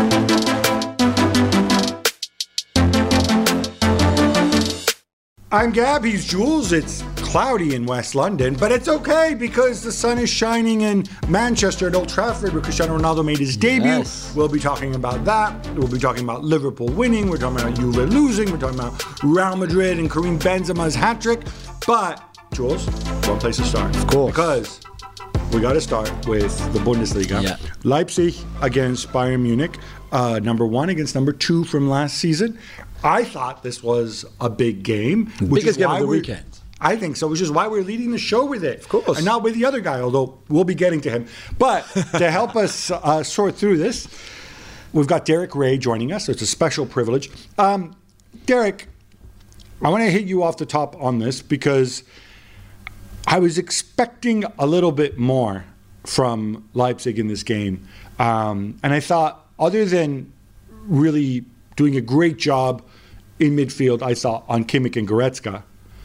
I'm Gab, he's Jules. It's cloudy in West London, but it's okay because the sun is shining in Manchester at Old Trafford where Cristiano Ronaldo made his debut. Yes. We'll be talking about that. We'll be talking about Liverpool winning. We're talking about Juve losing. We're talking about Real Madrid and Karim Benzema's hat-trick. But, Jules, one place to start. Of course. Because we got to start with the Bundesliga. Yeah. Leipzig against Bayern Munich, number 1 against number 2 from last season. I thought this was a big game. Biggest game of the weekend. I think so, which is why we're leading the show with it. Of course. And not with the other guy, although we'll be getting to him. But to help us sort through this, we've got Derek Ray joining us. So it's a special privilege. Derek, I want to hit you off the top on this because I was expecting a little bit more from Leipzig in this game. And I thought, other than really doing a great job in midfield, I thought, on Kimmich and Goretzka,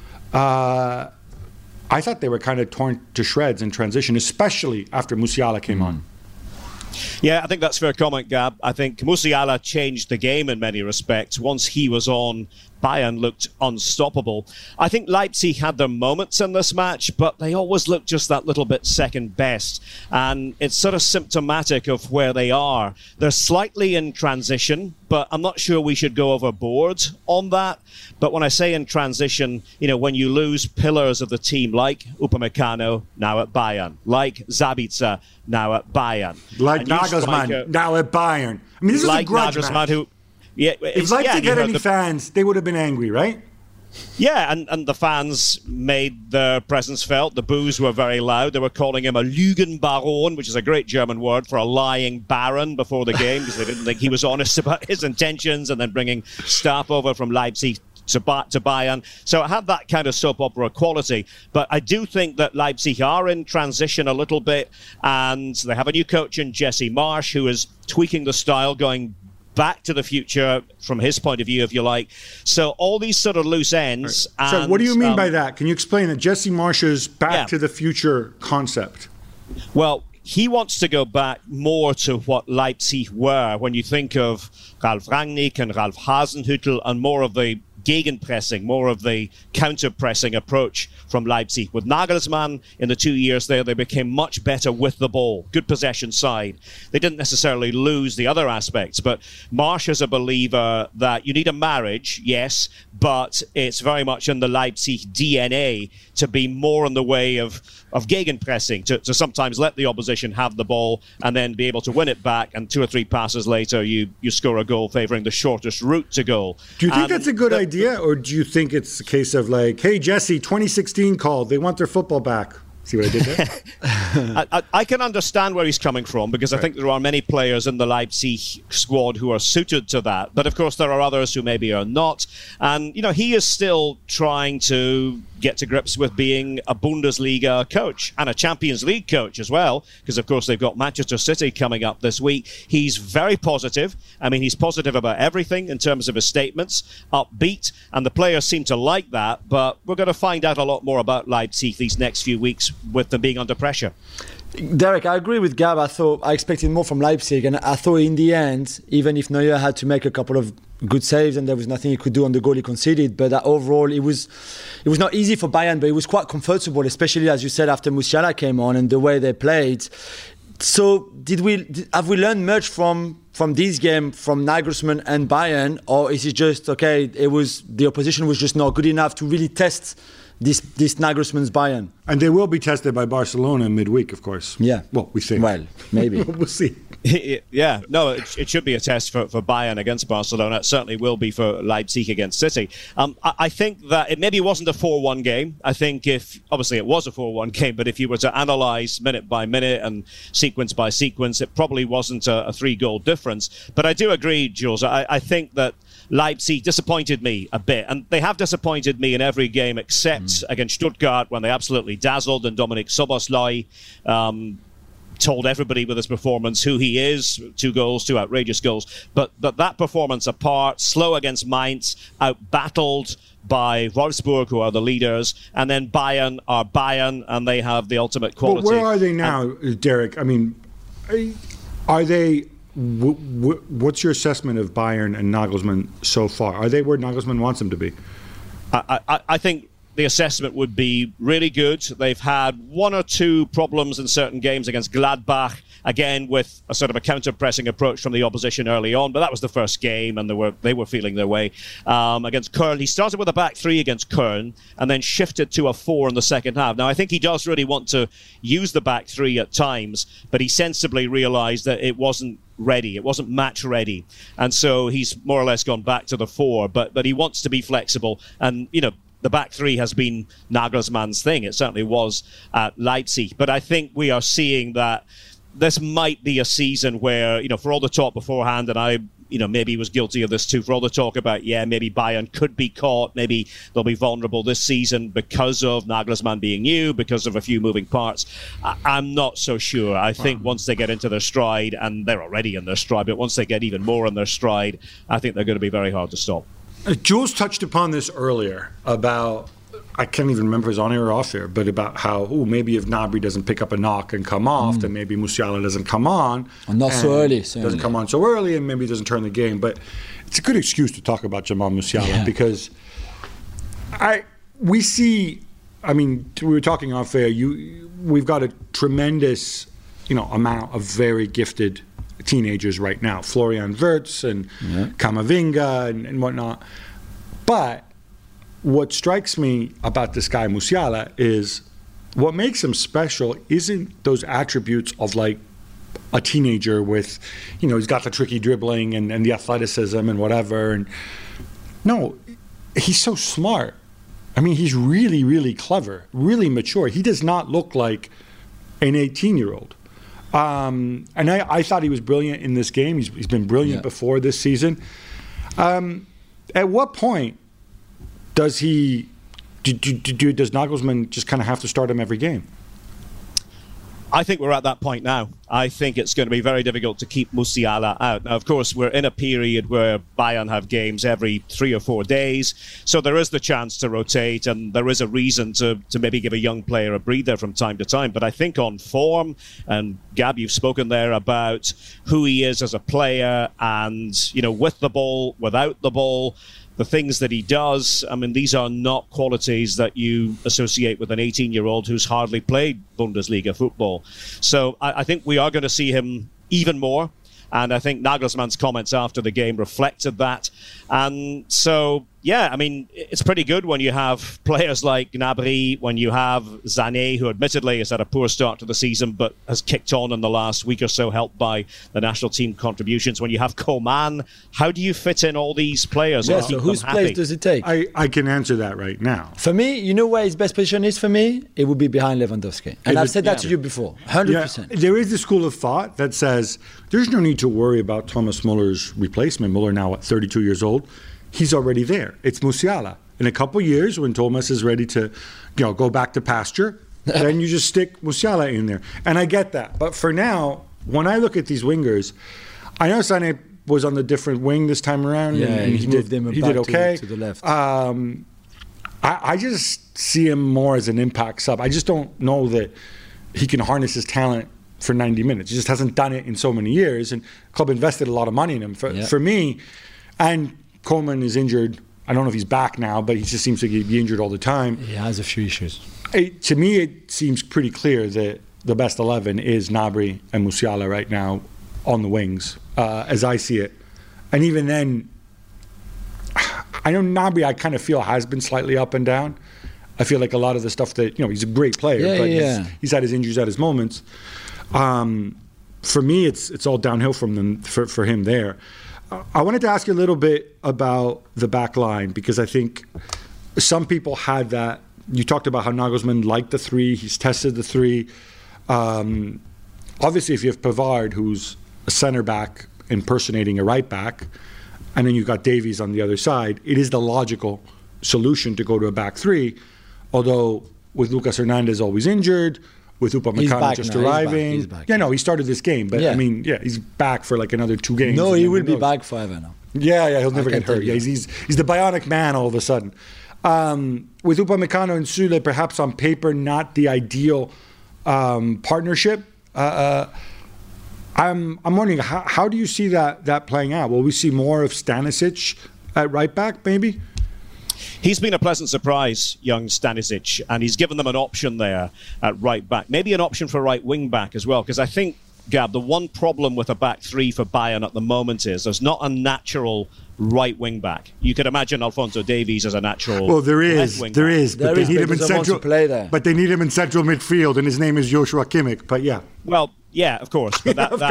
I thought they were kind of torn to shreds in transition, especially after Musiala came on. Yeah, I think that's a fair comment, Gab. I think Musiala changed the game in many respects. Once he was on, Bayern looked unstoppable. I think Leipzig had their moments in this match, but they always looked just that little bit second best. And it's sort of symptomatic of where they are. They're slightly in transition, but I'm not sure we should go overboard on that. But when I say in transition, you know, when you lose pillars of the team like Upamecano, now at Bayern, like Sabitzer, now at Bayern. Like Nagelsmann, now at Bayern. I mean, this like is a grudge Nagelsmann, match. who... Yeah, if Leipzig had any fans, they would have been angry, right? Yeah, and the fans made their presence felt. The boos were very loud. They were calling him a Lügenbaron, which is a great German word for a lying baron before the game, because they didn't think he was honest about his intentions, and then bringing staff over from Leipzig to Bayern. So it had that kind of soap opera quality. But I do think that Leipzig are in transition a little bit, and they have a new coach in Jesse Marsch, who is tweaking the style, going back to the future from his point of view, if you like. So all these sort of loose ends. Right. So what do you mean by that? Can you explain that Jesse Marsch's back to the future concept? Well, he wants to go back more to what Leipzig were when you think of Ralf Rangnick and Ralf Hasenhüttl, and more of the gegenpressing, more of the counter-pressing approach from Leipzig. With Nagelsmann, in the 2 years there, they became much better with the ball. Good possession side. They didn't necessarily lose the other aspects, but Marsch is a believer that you need a marriage, yes, but it's very much in the Leipzig DNA to be more in the way of gegenpressing, to sometimes let the opposition have the ball and then be able to win it back, and 2 or 3 passes later you score a goal favouring the shortest route to goal. Do you think that's a good idea, or do you think it's a case of like, hey, Jesse, 2016 called, they want their football back? See what I did there? I can understand where he's coming from, because I think there are many players in the Leipzig squad who are suited to that. But of course, there are others who maybe are not. And, you know, he is still trying to get to grips with being a Bundesliga coach and a Champions League coach as well, because of course they've got Manchester City coming up this week. He's very positive. I mean, he's positive about everything in terms of his statements, upbeat, and the players seem to like that. But we're going to find out a lot more about Leipzig these next few weeks with them being under pressure. Derek, I agree with Gab. I expected more from Leipzig, and I thought in the end, even if Neuer had to make a couple of good saves and there was nothing he could do on the goal he conceded, but overall it was not easy for Bayern, but it was quite comfortable, especially as you said after Musiala came on and the way they played. So have we learned much from this game from Nagelsmann and Bayern, or is it just okay? The opposition was just not good enough to really test this Nagelsmann's Bayern. And they will be tested by Barcelona midweek, of course. Yeah. Well, we think. Well, maybe. We'll see. Yeah, no, it should be a test for Bayern against Barcelona. It certainly will be for Leipzig against City. I think that it maybe wasn't a 4-1 game. I think obviously it was a 4-1 game, but if you were to analyse minute by minute and sequence by sequence, it probably wasn't a 3-goal difference. But I do agree, Jules. I think that Leipzig disappointed me a bit, and they have disappointed me in every game except against Stuttgart, when they absolutely dazzled, and Dominik Szoboszlai told everybody with his performance who he is. 2 goals, 2 outrageous goals. But that performance apart, slow against Mainz, out-battled by Wolfsburg, who are the leaders, and then Bayern are Bayern, and they have the ultimate quality. But where are they now, Derek? I mean, are they what's your assessment of Bayern and Nagelsmann so far? Are they where Nagelsmann wants them to be? I think the assessment would be really good. They've had one or two problems in certain games against Gladbach, again with a sort of a counter-pressing approach from the opposition early on, but that was the first game and they were feeling their way. Against Köln, he started with a back three against Köln and then shifted to a 4 in the second half. Now, I think he does really want to use the back three at times, but he sensibly realised that it wasn't ready. It wasn't match ready. And so he's more or less gone back to the 4, but he wants to be flexible. And, the back three has been Nagelsmann's thing. It certainly was at Leipzig. But I think we are seeing that this might be a season where, for all the talk beforehand, and I, maybe was guilty of this too, for all the talk about, maybe Bayern could be caught, maybe they'll be vulnerable this season because of Nagelsmann being new, because of a few moving parts. I'm not so sure. I think once they get into their stride, and they're already in their stride, but once they get even more in their stride, I think they're going to be very hard to stop. Jules touched upon this earlier about, I can't even remember if it was on air or off air, but about how, maybe if Gnabry doesn't pick up a knock and come off, then maybe Musiala doesn't come on. Not so early. Doesn't come on so early and maybe doesn't turn the game. But it's a good excuse to talk about Jamal Musiala because we were talking off air, we've got a tremendous, amount of very gifted teenagers right now, Florian Wirtz and Camavinga and whatnot. But what strikes me about this guy Musiala is what makes him special isn't those attributes of like a teenager with, he's got the tricky dribbling and the athleticism and whatever. And no, he's so smart. I mean, he's really, really clever, really mature. He does not look like an 18-year-old. And I thought he was brilliant in this game. He's been brilliant before this season. At what point does Nagelsmann just kind of have to start him every game? I think we're at that point now. I think it's going to be very difficult to keep Musiala out. Now, of course, we're in a period where Bayern have games every 3 or 4 days, so there is the chance to rotate, and there is a reason to maybe give a young player a breather from time to time. But I think on form, and Gab, you've spoken there about who he is as a player, and with the ball, without the ball, the things that he does, I mean, these are not qualities that you associate with an 18-year-old who's hardly played Bundesliga football. So I think we are going to see him even more. And I think Nagelsmann's comments after the game reflected that. And so, I mean, it's pretty good when you have players like Gnabry, when you have Sané, who admittedly has had a poor start to the season, but has kicked on in the last week or so, helped by the national team contributions. When you have Coman, how do you fit in all these players? Yeah, so whose place does it take? I can answer that right now. For me, where his best position is for me? It would be behind Lewandowski. And I've said that to you before, 100%. There is this school of thought that says there's no need to worry about Thomas Muller's replacement. Muller now at 32 years old. He's already there. It's Musiala. In a couple years, when Thomas is ready to, go back to pasture, then you just stick Musiala in there. And I get that. But for now, when I look at these wingers, I know Sané was on the different wing this time around. Yeah, and he did okay. To the left. I just see him more as an impact sub. I just don't know that he can harness his talent for 90 minutes. He just hasn't done it in so many years. And the club invested a lot of money in him. For me, and Coleman is injured. I don't know if he's back now, but he just seems to be injured all the time. He has a few issues. To me, it seems pretty clear that the best 11 is Gnabry and Musiala right now on the wings, as I see it. And even then, I know Gnabry, I kind of feel, has been slightly up and down. I feel like a lot of the stuff that, he's a great player, but he's had his injuries, at his moments. For me, it's all downhill from them for him there. I wanted to ask you a little bit about the back line, because I think some people had that. You talked about how Nagelsmann liked the 3. He's tested the 3. Obviously, if you have Pavard, who's a center back impersonating a right back, and then you've got Davies on the other side, it is the logical solution to go to a back 3. Although with Lucas Hernandez always injured, with Upamecano just arriving. He's back. He started this game, but he's back for like another 2 games. No, he will be back forever now. Yeah, he'll never get hurt. Yeah, he's the bionic man all of a sudden. With Upamecano and Süle, perhaps on paper, not the ideal partnership. I I'm wondering, how do you see that playing out? Will we see more of Stanisic at right back, maybe? He's been a pleasant surprise, young Stanisic, and he's given them an option there at right back. Maybe an option for right wing back as well, because I think, Gab, the one problem with a back three for Bayern at the moment is there's not a natural right wing back. You could imagine Alphonso Davies as a natural. Well, there is, but they need him in central. But they need him in central midfield, and his name is Joshua Kimmich. But yeah. Well, yeah, of course, but that's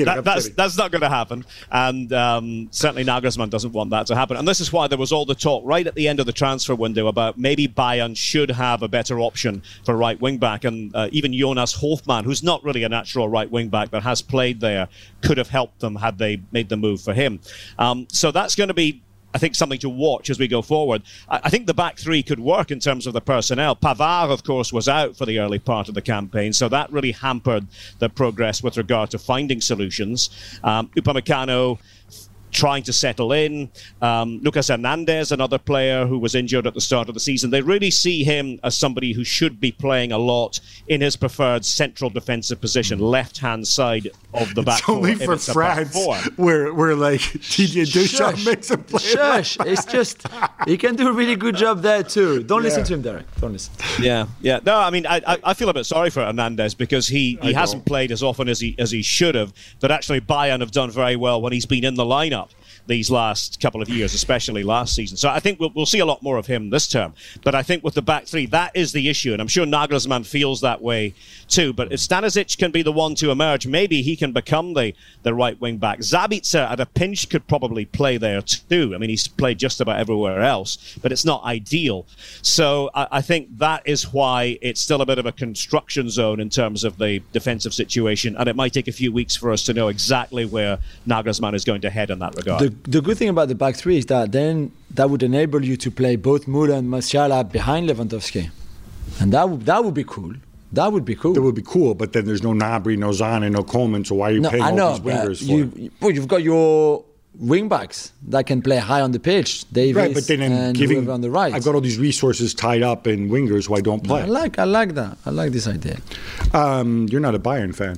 not going to happen, and certainly Nagelsmann doesn't want that to happen. And this is why there was all the talk right at the end of the transfer window about maybe Bayern should have a better option for right wing back, and even Jonas Hofmann, who's not really a natural right wing back but has played there, could have helped them had they made the move for him. So that's going to be, I think, something to watch as we go forward. I think the back three could work in terms of the personnel. Pavard, of course, was out for the early part of the campaign, so that really hampered the progress with regard to finding solutions. Upamecano trying to settle in. Lucas Hernandez, another player who was injured at the start of the season. They really see him as somebody who should be playing a lot in his preferred central defensive position, left-hand side of the back four. It's only for France where like Didier Deschamps makes him play. Shush! It's just, he can do a really good job there too. Don't listen to him, Derek. Don't listen. Yeah. No, I mean, I feel a bit sorry for Hernandez because he hasn't played as often as he should have. But actually, Bayern have done very well when he's been in the lineup these last couple of years, especially last season. So I think we'll see a lot more of him this term. But I think with the back three, that is the issue. And I'm sure Nagelsmann feels that way too. But if Stanisic can be the one to emerge, maybe he can become the right wing back. Sabitzer at a pinch could probably play there too. I mean, he's played just about everywhere else, but it's not ideal. So I think that is why it's still a bit of a construction zone in terms of the defensive situation. And it might take a few weeks for us to know exactly where Nagelsmann is going to head in that regard. The good thing about the back three is that then that would enable you to play both Müller and Musiala behind Lewandowski, and that would be cool. That would be cool. That would be cool, but then there's no Gnabry, no Zane, no Coleman, so why are you paying all these wingers for? You've got your wing backs that can play high on the pitch, Davies, right, but then and whoever on the right. I've got all these resources tied up in wingers who I don't play. I like that. I like this idea. You're not a Bayern fan.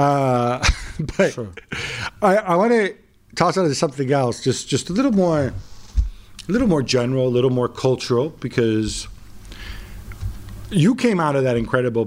But sure. I want to toss out into something else, just a little more general, a little more cultural, because you came out of that incredible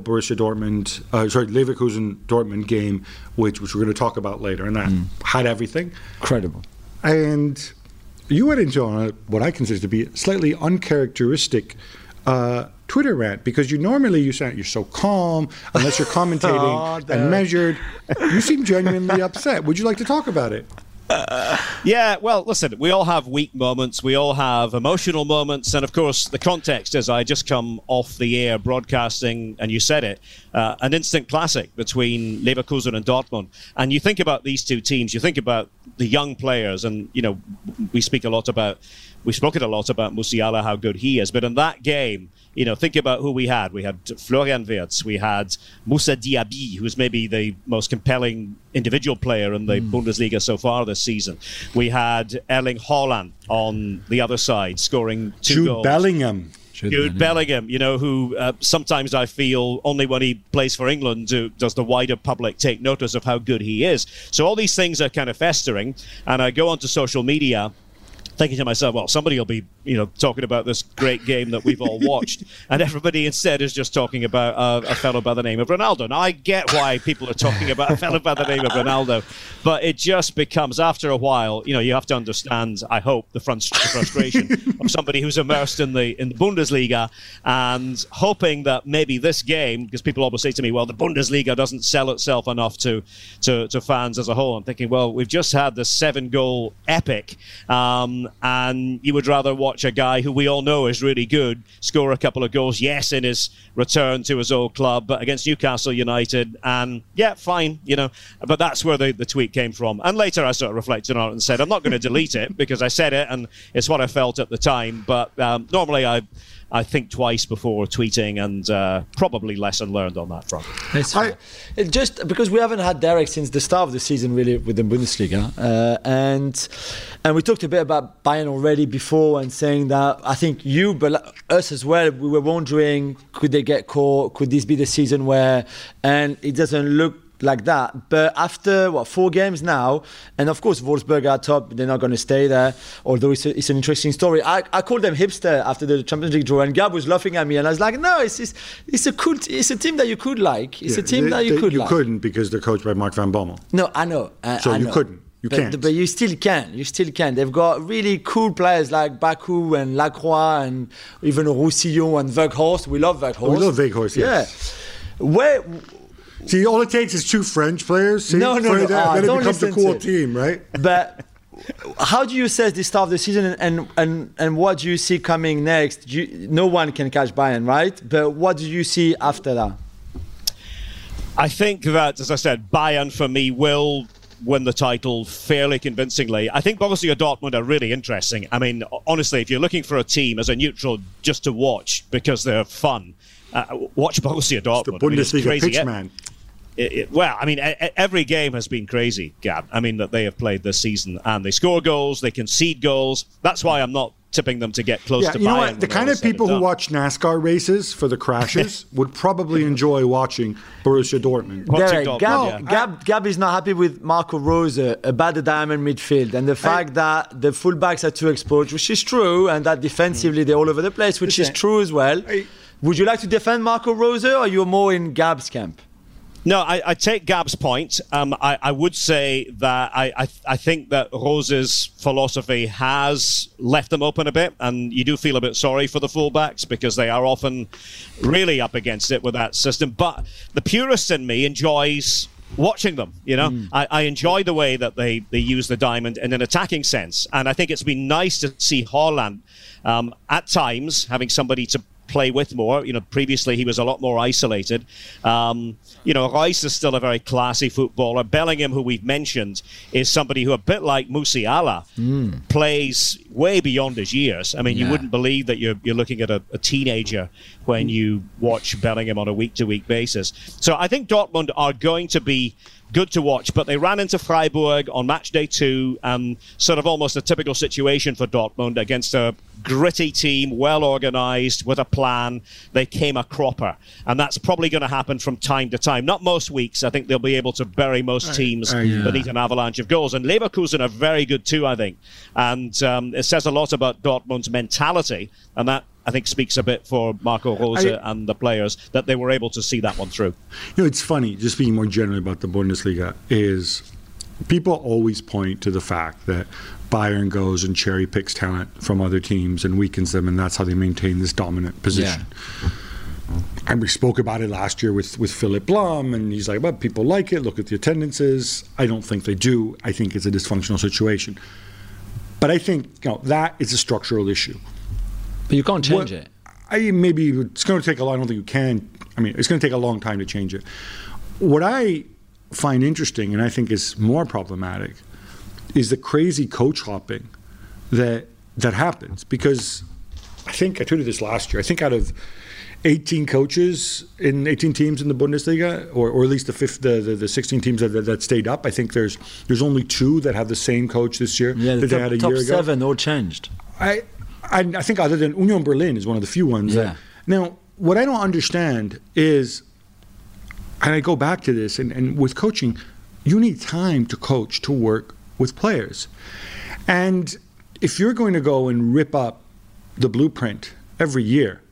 Leverkusen-Dortmund game, which we're going to talk about later, and that had everything. Incredible. And you went into what I consider to be a slightly uncharacteristic Twitter rant, because you sound you're so calm, unless you're commentating and measured. You seem genuinely upset. Would you like to talk about it? Yeah, well, listen, we all have weak moments, we all have emotional moments, and of course the context is I just come off the air broadcasting, and you said it, an instant classic between Leverkusen and Dortmund. And you think about these two teams, you think about the young players, and we've spoken a lot about Musiala, how good he is, but in that game, think about who we had. We had Florian Wirtz, we had Moussa Diaby, who's maybe the most compelling individual player in the Bundesliga so far this season. We had Erling Haaland on the other side, scoring two goals. Jude Bellingham, who sometimes I feel only when he plays for England does the wider public take notice of how good he is. So all these things are kind of festering, and I go onto social media thinking to myself, well, somebody will be, talking about this great game that we've all watched, and everybody instead is just talking about a fellow by the name of Ronaldo. Now, I get why people are talking about a fellow by the name of Ronaldo, but it just becomes, after a while, you have to understand, I hope, the frustration of somebody who's immersed in the Bundesliga, and hoping that maybe this game, because people always say to me, well, the Bundesliga doesn't sell itself enough to fans as a whole. I'm thinking, well, we've just had this 7-goal epic, and you would rather watch a guy who we all know is really good score a couple of goals, yes, in his return to his old club, but against Newcastle United, and yeah, fine, but that's where the tweet came from. And later I sort of reflected on it and said, I'm not going to delete it because I said it and it's what I felt at the time, but normally I think twice before tweeting, and probably lesson learned on that front. Just because we haven't had Derek since the start of the season, really, with the Bundesliga, and we talked a bit about Bayern already before, and saying that I think you, but us as well, we were wondering, could they get caught? Could this be the season where? And it doesn't look like that. But after 4 games now, and of course Wolfsburg are top, they're not going to stay there. Although it's an interesting story. I called them hipster after the Champions League draw, and Gab was laughing at me, and I was like, no, it's a team that you could like. It's a team that you could like. You couldn't because they're coached by Mark van Bommel. No, I know. So I you know. couldn't. You can't. But you still can. They've got really cool players like Baku and Lacroix and even Roussillon and Weghorst. We love Weghorst. We love Weghorst, yes. Yeah. See, all it takes is 2 French players. See, No. then it becomes a cool team, right? But how do you assess the start of the season and what do you see coming next? No one can catch Bayern, right? But what do you see after that? I think that, as I said, Bayern for me will win the title fairly convincingly. I think Borussia Dortmund are really interesting. I mean, honestly, if you're looking for a team as a neutral just to watch because they're fun, watch Borussia Dortmund. It's the Bundesliga pitch man. Well, I mean, every game has been crazy, Gab. I mean, that they have played this season, and they score goals, they concede goals. That's why I'm not tipping them to get close to Bayern. You know what? The kind of people who watch NASCAR races for the crashes would probably enjoy watching Borussia Dortmund. Gab is not happy with Marco Rose about the diamond midfield and the fact that the fullbacks are too exposed, which is true, and that defensively they're all over the place, which is true as well. Would you like to defend Marco Rose, or are you more in Gab's camp? No, I take Gab's point. I would say that I think that Rose's philosophy has left them open a bit, and you do feel a bit sorry for the fullbacks because they are often really up against it with that system. But the purist in me enjoys watching them, you know. I enjoy the way that they use the diamond in an attacking sense, and I think it's been nice to see Haaland at times having somebody to play with more. You know, previously he was a lot more isolated. You know, Reus is still a very classy footballer. Bellingham, who we've mentioned, is somebody who, a bit like Musiala, plays way beyond his years. I mean, you wouldn't believe that you're looking at a teenager when you watch Bellingham on a week-to-week basis. So I think Dortmund are going to be good to watch, but they ran into Freiburg on match day 2, and sort of almost a typical situation for Dortmund against a gritty team, well organised, with a plan. They came a cropper, and that's probably going to happen from time to time. Not most weeks. I think they'll be able to bury most teams beneath an avalanche of goals, and Leverkusen are very good too, I think, and it says a lot about Dortmund's mentality, and that I think speaks a bit for Marco Rose and the players that they were able to see that one through. You know, it's funny, just speaking more generally about the Bundesliga, is people always point to the fact that Bayern goes and cherry picks talent from other teams and weakens them, and that's how they maintain this dominant position. And we spoke about it last year with Philip Lahm, and he's like, well, people like it, look at the attendances. I don't think they do. I think it's a dysfunctional situation. But I think that is a structural issue. But you can't change it. Maybe it's going to take a long. I don't think you can. I mean, it's going to take a long time to change it. What I find interesting, and I think is more problematic, is the crazy coach hopping that happens. Because I think I tweeted this last year. I think out of 18 coaches in 18 teams in the Bundesliga, or at least the 16 teams that stayed up, I think there's only 2 that have the same coach this year that they had a year ago. Top 7 all changed. I think other than Union Berlin is one of the few ones. Now, what I don't understand is, and I go back to this, and with coaching, you need time to coach, to work with players. And if you're going to go and rip up the blueprint every year,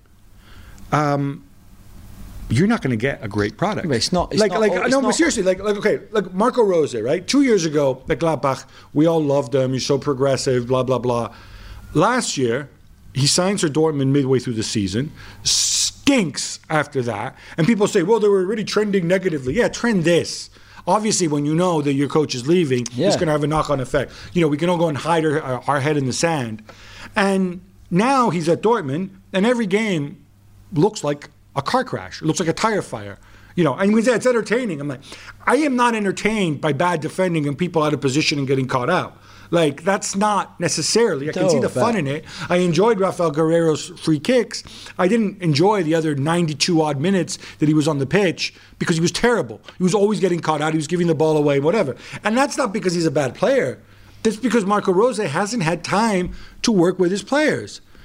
you're not going to get a great product. It's not. But seriously, like Marco Rose, right? 2 years ago at Gladbach, we all loved him. He's so progressive, blah, blah, blah. Last year, he signs for Dortmund midway through the season, stinks after that, and people say, well, they were already trending negatively. Yeah, trend this. Obviously, when you know that your coach is leaving, it's going to have a knock-on effect. You know, we can all go and hide our head in the sand. And now he's at Dortmund, and every game looks like a car crash. It looks like a tire fire. You know, and we say it's entertaining. I'm like, I am not entertained by bad defending and people out of position and getting caught out. Like, that's not necessarily. I can see the fun in it. I enjoyed Rafael Guerrero's free kicks. I didn't enjoy the other 92-odd minutes that he was on the pitch because he was terrible. He was always getting caught out. He was giving the ball away, whatever. And that's not because he's a bad player. That's because Marco Rose hasn't had time to work with his players.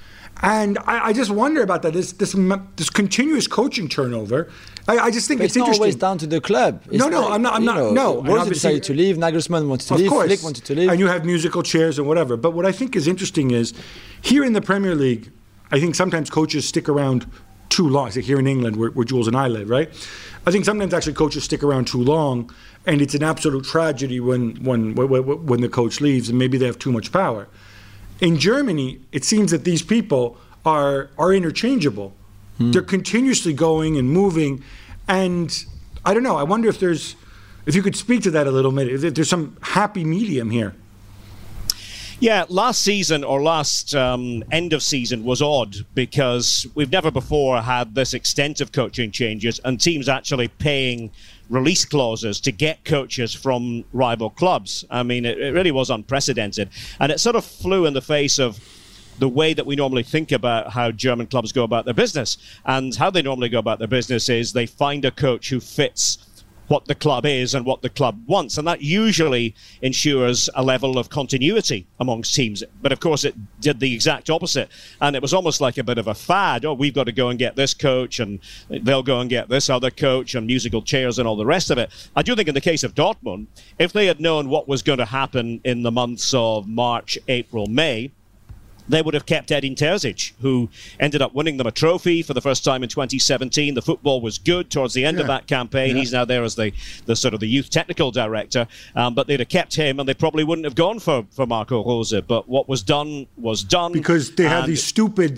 And I just wonder about that. This continuous coaching turnover. I just think it's interesting. Not always down to the club. I'm not. No, Rose decided to leave. Nagelsmann wanted to leave. Flick wanted to leave. And you have musical chairs and whatever. But what I think is interesting is here in the Premier League, I think sometimes coaches stick around too long. Like here in England, where Jules and I live, right? I think sometimes actually coaches stick around too long, and it's an absolute tragedy when the coach leaves, and maybe they have too much power. In Germany, it seems that these people are interchangeable. They're continuously going and moving, and I don't know. I wonder if you could speak to that a little bit. If there's some happy medium here. Yeah, last season or last end of season was odd because we've never before had this extent of coaching changes and teams actually paying release clauses to get coaches from rival clubs. I mean, it really was unprecedented. And it sort of flew in the face of the way that we normally think about how German clubs go about their business. And how they normally go about their business is they find a coach who fits what the club is and what the club wants. And that usually ensures a level of continuity amongst teams. But of course, it did the exact opposite. And it was almost like a bit of a fad. Oh, we've got to go and get this coach, and they'll go and get this other coach, and musical chairs and all the rest of it. I do think in the case of Dortmund, if they had known what was going to happen in the months of March, April, May, they would have kept Edin Terzic, who ended up winning them a trophy for the first time in 2017. The football was good towards the end of that campaign. He's now there as the sort of the youth technical director. But they'd have kept him, and they probably wouldn't have gone for Marco Rose. But what was done was done. Because they have these stupid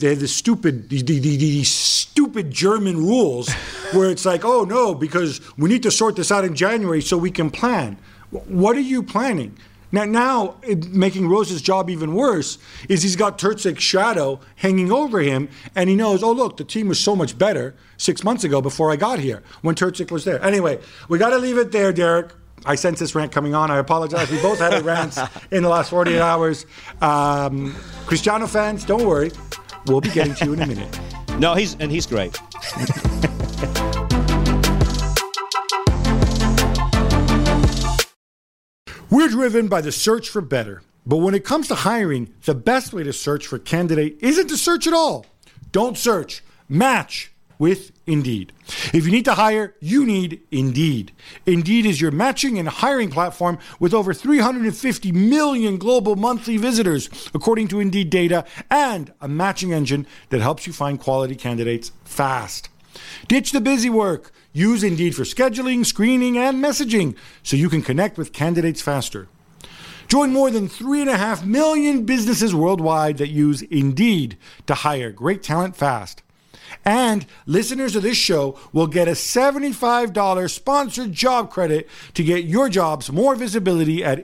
German rules where it's like, oh no, because we need to sort this out in January so we can plan. What are you planning? Now, making Rose's job even worse is he's got Terzic's shadow hanging over him, and he knows, oh, look, the team was so much better 6 months ago before I got here, when Terzic was there. Anyway, we got to leave it there, Derek. I sense this rant coming on. I apologize. We both had a rant in the last 48 hours. Cristiano fans, don't worry. We'll be getting to you in a minute. No, he's great. We're driven by the search for better. But when it comes to hiring, the best way to search for a candidate isn't to search at all. Don't search. Match with Indeed. If you need to hire, you need Indeed. Indeed is your matching and hiring platform with over 350 million global monthly visitors, according to Indeed data, and a matching engine that helps you find quality candidates fast. Ditch the busy work. Use Indeed for scheduling, screening, and messaging so you can connect with candidates faster. Join more than 3.5 million businesses worldwide that use Indeed to hire great talent fast. And listeners of this show will get a $75 sponsored job credit to get your jobs more visibility at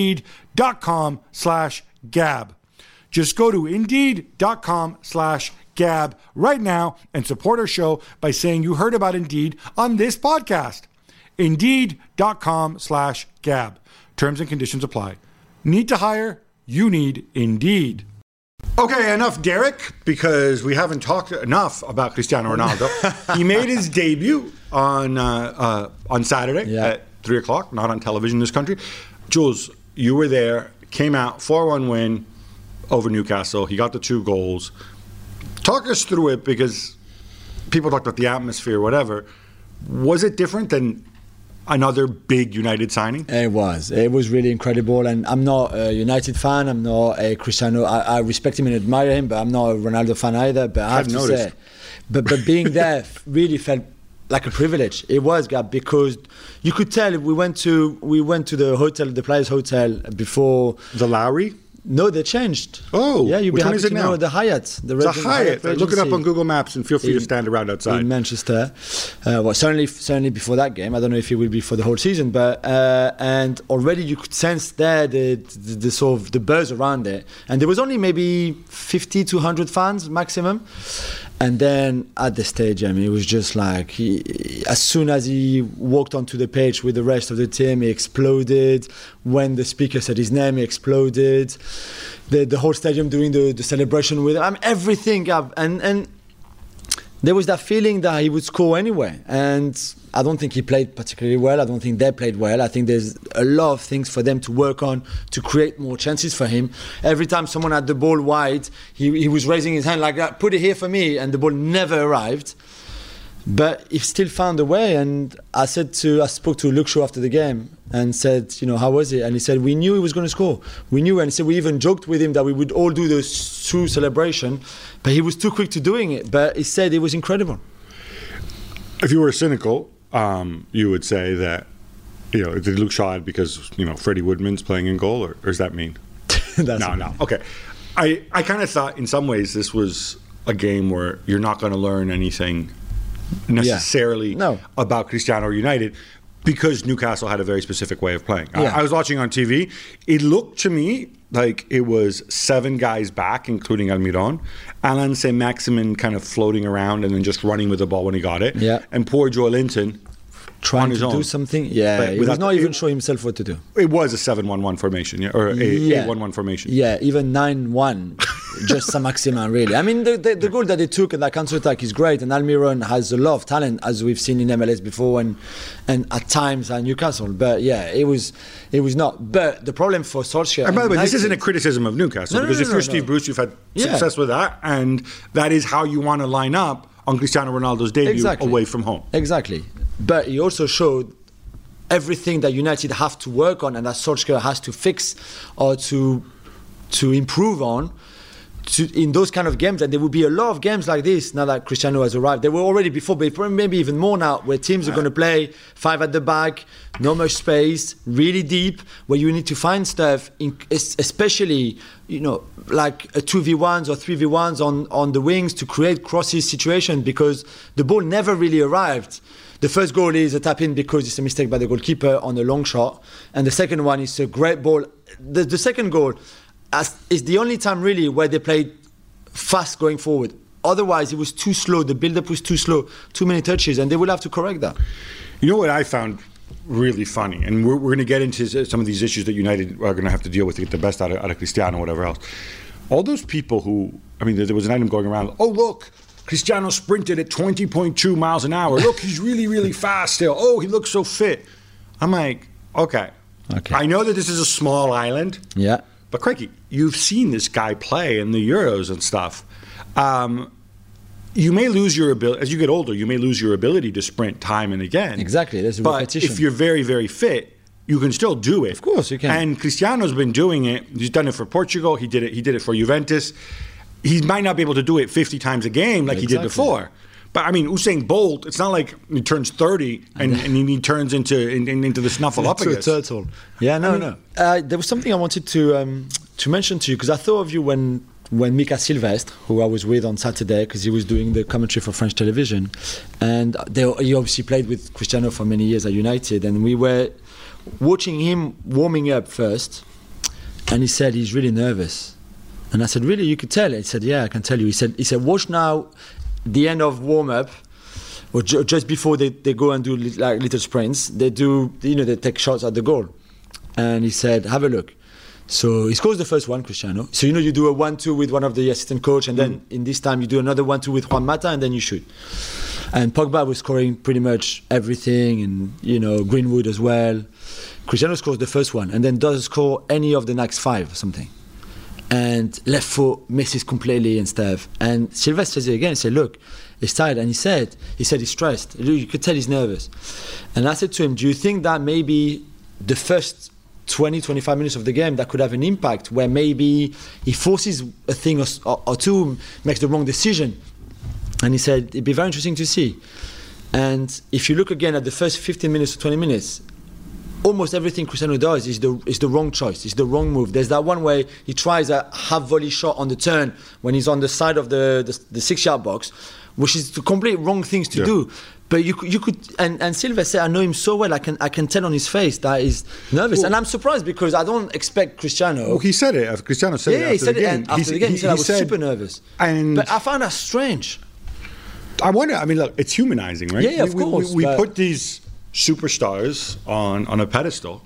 Indeed.com/Gab. Just go to Indeed.com/Gab right now and support our show by saying you heard about Indeed on this podcast. Indeed.com/Gab. Terms and conditions apply. Need to hire? You need Indeed. Okay, enough Derek, because we haven't talked enough about Cristiano Ronaldo. He made his debut on Saturday at 3 o'clock, not on television in this country. Jules, you were there, came out, 4-1 win over Newcastle. He got the 2 goals. Talk us through it, because people talked about the atmosphere, whatever. Was it different than another big United signing? It was really incredible, and I'm not a United fan. I'm not a Cristiano. I respect him and admire him, but I'm not a Ronaldo fan either. But I have to say, but being there really felt like a privilege. It was, Gab, because you could tell. We went to the hotel, the Players Hotel, before the Lowry. No, they changed. Oh, yeah, you'll be happy to know the Hyatt. The Hyatt. Look it up on Google Maps and feel free to stand around outside. In Manchester. Well, certainly before that game. I don't know if it will be for the whole season, but and already you could sense there the sort of the buzz around it. And there was only maybe 50 to 100 fans maximum. And then at the stage, I mean, it was just like, as soon as he walked onto the pitch with the rest of the team, he exploded. When the speaker said his name, he exploded. The whole stadium doing the celebration with him. I mean, everything. And there was that feeling that he would score anyway. And I don't think he played particularly well. I don't think they played well. I think there's a lot of things for them to work on to create more chances for him. Every time someone had the ball wide, he was raising his hand like that, put it here for me, and the ball never arrived. But he still found a way. And I spoke to Luke Shaw after the game and said, how was it? And he said, we knew he was going to score. We knew. And he said, we even joked with him that we would all do the true celebration. But he was too quick to doing it. But he said it was incredible. If you were cynical, you would say that, did Luke Shaw add because, Freddie Woodman's playing in goal, or does that mean? No. Okay. I kind of thought in some ways this was a game where you're not going to learn anything necessarily about Cristiano or United, because Newcastle had a very specific way of playing. I was watching on TV. It looked to me like it was 7 guys back, including Almiron. Alan Saint-Maximin kind of floating around and then just running with the ball when he got it. Yeah. And poor Joe Linton trying on his to own. Do something. Yeah, he was not even sure himself what to do. It was a 7-1-1 formation, or a 8-1-1 formation. Yeah, even 9-1. Just Saint-Maximin, really. I mean, the goal that they took and that counter-attack is great, and Almiron has a lot of talent, as we've seen in MLS before and at times at Newcastle. But yeah, it was not. But the problem for Solskjaer... And by the way, this isn't a criticism of Newcastle, because if you're Steve Bruce, you've had success with that, and that is how you want to line up on Cristiano Ronaldo's debut away from home. Exactly. But he also showed everything that United have to work on and that Solskjaer has to fix or to improve on in those kind of games. And there will be a lot of games like this now that Cristiano has arrived. There were already before, but maybe even more now, where teams are going to play 5 at the back, not much space, really deep, where you need to find stuff, especially, like a 2v1s or 3v1s on the wings to create crosses situation, because the ball never really arrived. The first goal is a tap-in because it's a mistake by the goalkeeper on a long shot. And the second one is a great ball. The second goal is the only time really where they played fast going forward. Otherwise, it was too slow. The build-up was too slow, too many touches, and they will have to correct that. You know what I found really funny? And we're going to get into some of these issues that United are going to have to deal with to get the best out of Cristiano, whatever else. All those people who, there was an item going around, oh, look, Cristiano sprinted at 20.2 miles an hour. Look, he's really, really fast still. Oh, he looks so fit. I'm like, okay. I know that this is a small island. Yeah. But crikey, you've seen this guy play in the Euros and stuff. You may lose your ability, as you get older, you may lose your ability to sprint time and again. Exactly, there's a repetition. But if you're very, very fit, you can still do it. Of course you can. And Cristiano's been doing it. He's done it for Portugal. He did it for Juventus. He might not be able to do it 50 times a game like he did before. But Usain Bolt, it's not like he turns 30 and he turns into the Snuffleupagus. Turtle. Yeah, no. There was something I wanted to mention to you, because I thought of you when Mika Silvestre, who I was with on Saturday, because he was doing the commentary for French television, and he obviously played with Cristiano for many years at United, and we were watching him warming up first, and he said he's really nervous. And I said, really, you could tell? He said, yeah, I can tell you. He said, watch now the end of warm-up, or just before they go and do like little sprints, they take shots at the goal. And he said, have a look. So he scores the first one, Cristiano. So you do a 1-2 with one of the assistant coach, and then in this time you do another 1-2 with Juan Mata, and then you shoot. And Pogba was scoring pretty much everything, and Greenwood as well. Cristiano scores the first one, and then doesn't score any of the next 5 or something. And left foot misses completely and stuff. And Silvestre says it again. He said, look, he's tired. And he said he's stressed. You could tell he's nervous. And I said to him, do you think that maybe the first 20-25 minutes of the game that could have an impact, where maybe he forces a thing or two, makes the wrong decision? And he said, it'd be very interesting to see. And if you look again at the first 15 minutes or 20 minutes, almost everything Cristiano does is the wrong choice, is the wrong move. There's that one way he tries a half volley shot on the turn when he's on the side of the 6-yard box, which is the complete wrong things to do. But you could, and Silva said, I know him so well, I can tell on his face that he's nervous. Well, and I'm surprised because I don't expect Cristiano. Well, he said it. Cristiano said it after the game. After the game, he said I was super nervous. But I found that strange. I wonder, look, it's humanizing, right? Yeah, of course. We put these superstars on a pedestal,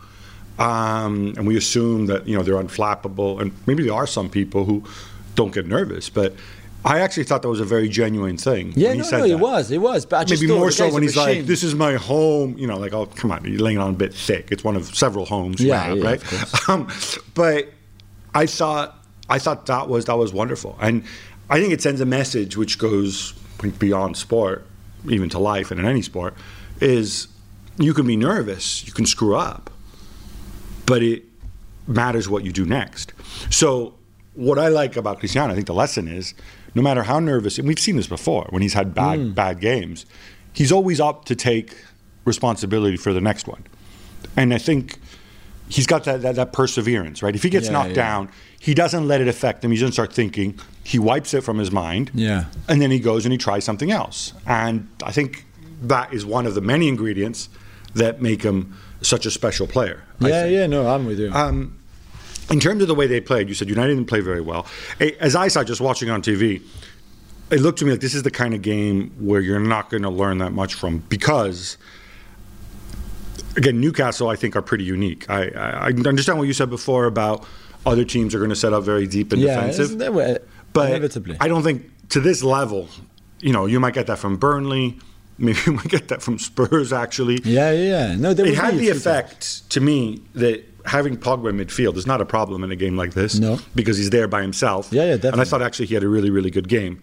and we assume that they're unflappable, and maybe there are some people who don't get nervous, but I actually thought that was a very genuine thing. Yeah, when he said it that. was. But I just Maybe thought more the so guy's when a he's like, machine. "This is my home." You know, like, "Oh, come on, you're laying it on a bit thick." It's one of several homes you have, right? Of course. But I thought that was wonderful, and I think it sends a message which goes beyond sport, even to life and in any sport. Is you can be nervous, you can screw up, but it matters what you do next. So what I like about Cristiano, I think the lesson is, no matter how nervous, and we've seen this before, when he's had bad games, he's always up to take responsibility for the next one. And I think he's got that perseverance, right? If he gets knocked down, he doesn't let it affect him. He doesn't start thinking. He wipes it from his mind. Yeah. And then he goes and he tries something else. And I think that is one of the many ingredients that make him such a special player. I'm with you. In terms of the way they played, you said United didn't play very well. As I saw just watching on TV, it looked to me like this is the kind of game where you're not going to learn that much from, because, again, Newcastle, I think, are pretty unique. I understand what you said before about other teams are going to set up very deep and defensive. But inevitably. I don't think to this level, you might get that from Burnley. Maybe you might get that from Spurs, actually. No, it had the effect, to me, that having Pogba in midfield is not a problem in a game like this. No. Because he's there by himself. Definitely. And I thought, actually, he had a really, really good game.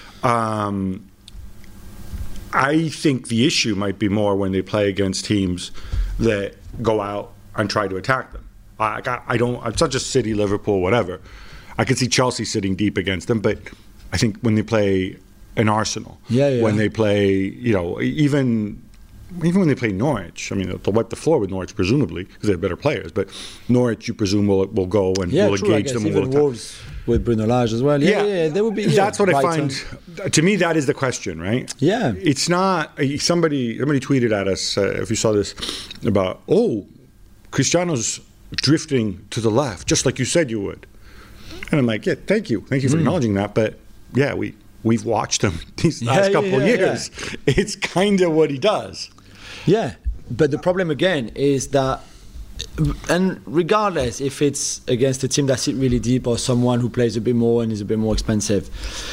I think the issue might be more when they play against teams that go out and try to attack them. It's not just City, Liverpool, whatever. I could see Chelsea sitting deep against them, but I think when they play an Arsenal, when they play, even when they play Norwich, I mean, they'll wipe the floor with Norwich, presumably, because they have better players. But Norwich, you presume, will go and will engage them. Even Wolves with Bruno Lage as well. They would be. That's what Brighton. I find. To me, that is the question, right? Yeah. It's not. Somebody tweeted at us, if you saw this, about, Cristiano's drifting to the left, just like you said you would. And I'm like, thank you for acknowledging that. But we've watched him these last couple of years. Yeah. It's kind of what he does. Yeah, but the problem again is that, and regardless if it's against a team that sits really deep or someone who plays a bit more and is a bit more expensive,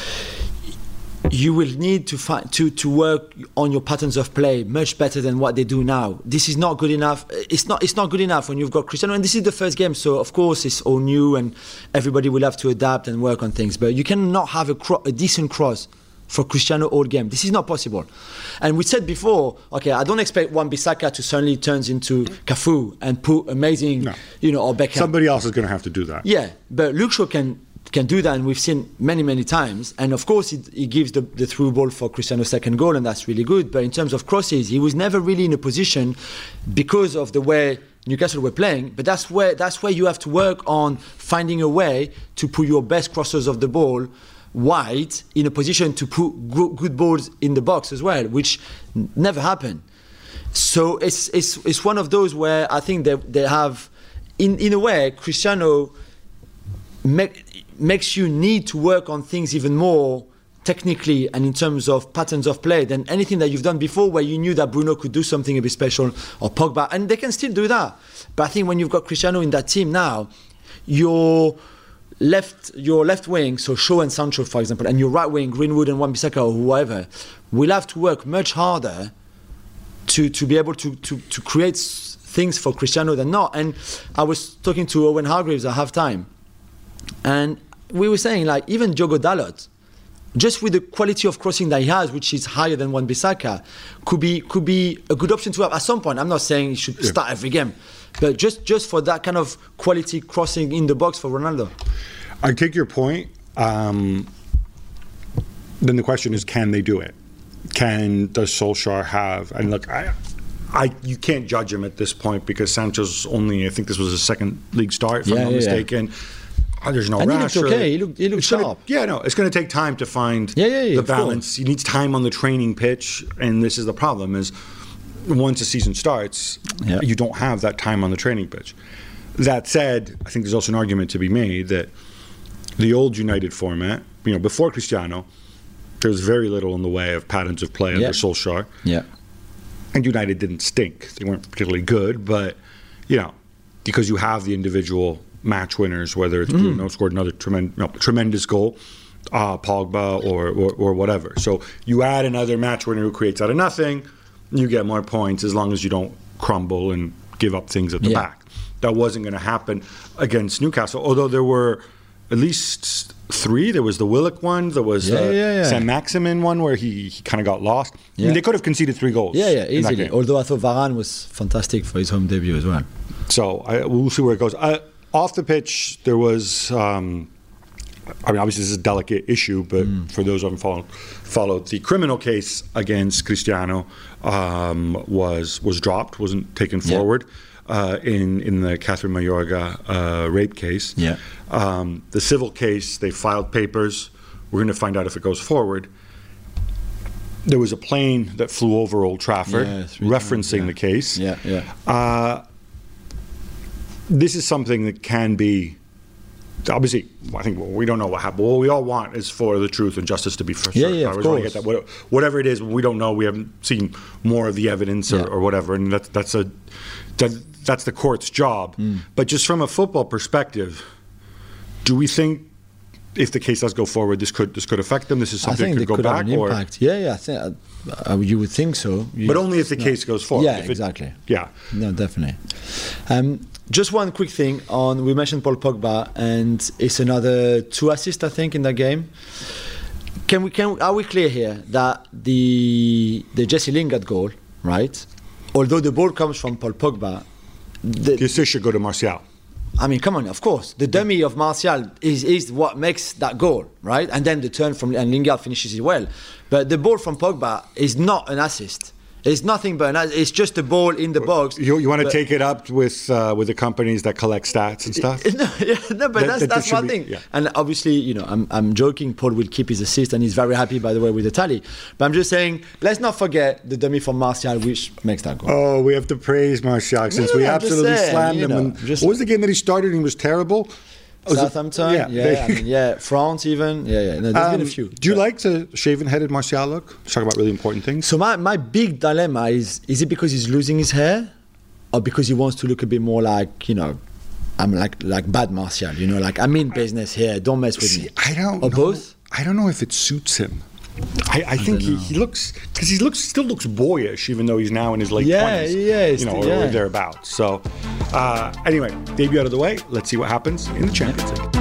you will need to work on your patterns of play much better than what they do now. This is not good enough. It's not good enough when you've got Cristiano, and this is the first game, so of course it's all new and everybody will have to adapt and work on things. But you cannot have a decent cross for Cristiano all game. This is not possible. And we said before, I don't expect Wan-Bissaka to suddenly turn into Cafu and put amazing, or Beckham. Somebody else is going to have to do that. Yeah, but Luke Shaw can do that, and we've seen many times. And of course, he gives the through ball for Cristiano's second goal, and that's really good. But in terms of crosses, he was never really in a position because of the way Newcastle were playing. But that's where you have to work on finding a way to put your best crossers of the ball wide in a position to put good balls in the box as well, which never happened. So it's one of those where I think they have, in a way, Cristiano makes you need to work on things even more technically and in terms of patterns of play than anything that you've done before, where you knew that Bruno could do something a bit special, or Pogba, and they can still do that. But I think when you've got Cristiano in that team now, your left wing, so Shaw and Sancho, for example, and your right wing, Greenwood and Wan-Bissaka or whoever, will have to work much harder to be able to create things for Cristiano than not. And I was talking to Owen Hargreaves at halftime, and we were saying, like, even Diogo Dalot, just with the quality of crossing that he has, which is higher than Wan-Bissaka, could be a good option to have at some point. I'm not saying he should start every game, but just for that kind of quality crossing in the box for Ronaldo. I take your point. Then the question is, can they do it? Does Solskjaer have? And look, you can't judge him at this point because Sancho's only, I think this was his second league start, if I'm not mistaken. There's no rush. He looked okay. He looked sharp. It's going to take time to find the balance. He needs time on the training pitch, and this is the problem: is once a season starts, you don't have that time on the training pitch. That said, I think there's also an argument to be made that the old United format, before Cristiano, there was very little in the way of patterns of play under Solskjaer. Yeah. And United didn't stink. They weren't particularly good, but because you have the individual match winners, whether it's Bruno scored another tremendous goal, Pogba or whatever. So you add another match winner who creates out of nothing, you get more points as long as you don't crumble and give up things at the back. That wasn't going to happen against Newcastle, although there were at least 3. There was the Willock one, there was the Saint-Maximin one where he kind of got lost. I mean, they could have conceded 3 goals. Yeah, easily. Although I thought Varane was fantastic for his home debut as well. So we'll see where it goes. Off the pitch, there was... obviously this is a delicate issue, but for those who haven't followed, the criminal case against Cristiano was dropped, wasn't taken forward in the Catherine Mayorga rape case. Yeah. The civil case, they filed papers. We're going to find out if it goes forward. There was a plane that flew over Old Trafford referencing the case. This is something that can be... Obviously, I think we don't know what happened. What we all want is for the truth and justice to be for sure. Yeah, of course. Get that. Whatever it is, we don't know. We haven't seen more of the evidence or whatever, and that's the court's job. But just from a football perspective, do we think if the case does go forward, this could affect them? This is something that could go back, have an impact. I think you would think so. But only if the case goes forward. Yeah, exactly. No, definitely. Just one quick thing on, we mentioned Paul Pogba, and it's another 2 assists, I think, in that game. Are we clear here that the Jesse Lingard goal, right? Although the ball comes from Paul Pogba, the assist should go to Martial. I mean, come on, of course. The dummy of Martial is what makes that goal, right? And then the turn from and Lingard finishes it well. But the ball from Pogba is not an assist. It's nothing but it's just a ball in the box. You want to take it up with the companies that collect stats and stuff? But that's one thing. And obviously, I'm joking. Paul will keep his assist, and he's very happy, by the way, with the tally. But I'm just saying, let's not forget the dummy from Martial, which makes that goal. Oh, we have to praise Martial since we absolutely slammed him. What was the game that he started and he was terrible? Southampton, France even. No, there's been a few. Do you like the shaven-headed Martial look? Let's talk about really important things. So my big dilemma is it because he's losing his hair, or because he wants to look a bit more like, I'm like bad Martial, like I'm in business here, don't mess with me. I don't know. Or both? I don't know if it suits him. I think he looks, because still looks boyish, even though he's now in his late 20s. Or thereabouts. So, anyway, debut out of the way. Let's see what happens in the Champions League.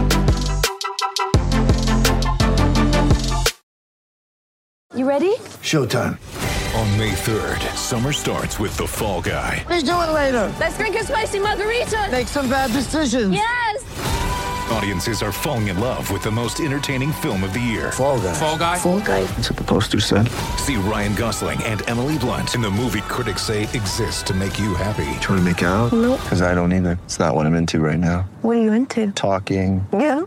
You ready? Showtime. On May 3rd, summer starts with The Fall Guy. Let's do it later. Let's drink a spicy margarita. Make some bad decisions. Yes. Audiences are falling in love with the most entertaining film of the year. Fall Guy. Fall Guy? Fall Guy. That's what the poster said. See Ryan Gosling and Emily Blunt in the movie critics say exists to make you happy. Trying to make it out? Nope. Because I don't either. It's not what I'm into right now. What are you into? Talking. Yeah.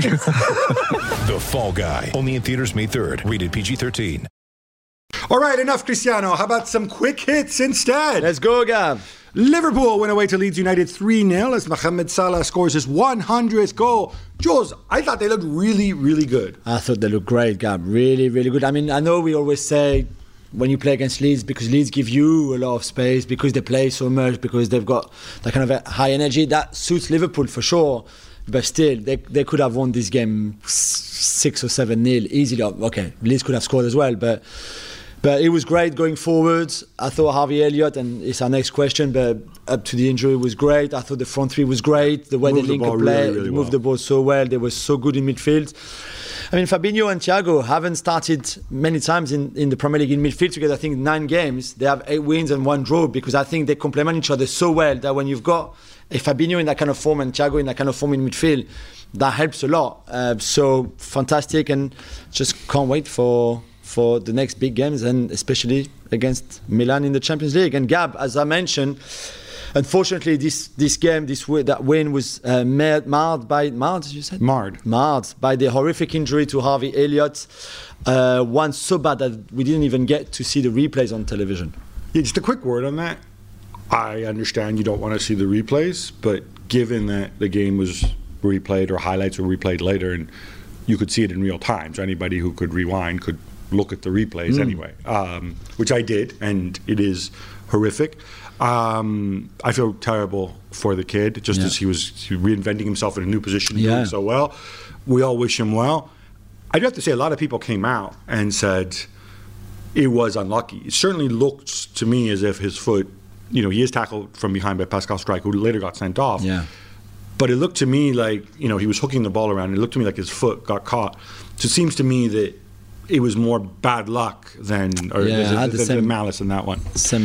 The Fall Guy. Only in theaters May 3rd. Rated PG-13. All right, enough Cristiano. How about some quick hits instead? Let's go, Gab. Liverpool went away to Leeds United 3-0 as Mohamed Salah scores his 100th goal. Jules, I thought they looked really, really good. I thought they looked great, Gab. Really, really good. I mean, I know we always say when you play against Leeds, because Leeds give you a lot of space, because they play so much, because they've got that kind of a high energy, that suits Liverpool for sure. But still, they could have won this game 6 or 7-0 easily. Okay, Leeds could have scored as well, but it was great going forwards. I thought Harvey Elliott, and it's our next question, but up to the injury was great. I thought the front three was great. The way they link up play, really moved the ball so well. They were so good in midfield. I mean, Fabinho and Thiago haven't started many times in the Premier League in midfield together. I think 9 games. They have 8 wins and 1 draw, because I think they complement each other so well that when you've got a Fabinho in that kind of form and Thiago in that kind of form in midfield, that helps a lot. So fantastic, and just can't wait for the next big games, and especially against Milan in the Champions League. And Gab, as I mentioned, unfortunately that win was marred by the horrific injury to Harvey Elliott. One so bad that we didn't even get to see the replays on television. Yeah, just a quick word on that. I understand you don't want to see the replays, but given that the game was replayed or highlights were replayed later, and you could see it in real time, so anybody who could rewind could look at the replays anyway, which I did, and it is horrific. I feel terrible for the kid, just as he was reinventing himself in a new position, doing so well. We all wish him well. I'd have to say a lot of people came out and said it was unlucky. It certainly looked to me as if his foot, he is tackled from behind by Pascal Strike, who later got sent off. Yeah. But it looked to me like, he was hooking the ball around. And it looked to me like his foot got caught. So it seems to me that it was more bad luck than malice in that one.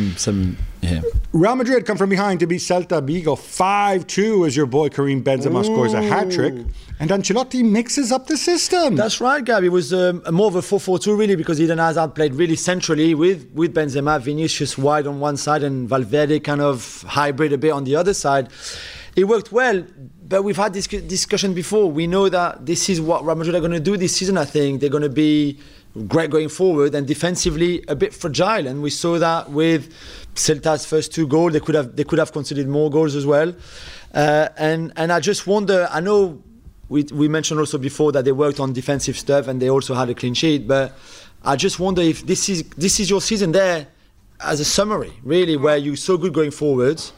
Yeah. Real Madrid come from behind to beat Celta Vigo 5-2 as your boy Karim Benzema scores a hat-trick. And Ancelotti mixes up the system. That's right, Gab. It was more of a 4-4-2 really, because Eden Hazard played really centrally with Benzema, Vinicius wide on one side and Valverde kind of hybrid a bit on the other side. It worked well, but we've had this discussion before. We know that this is what Real Madrid are going to do this season, I think. They're going to be great going forward and defensively a bit fragile. And we saw that with Celta's first 2 goals. They could have conceded more goals as well. And I just wonder, I know we mentioned also before that they worked on defensive stuff and they also had a clean sheet, but I just wonder if this is your season there as a summary, really, where you're so good going forwards.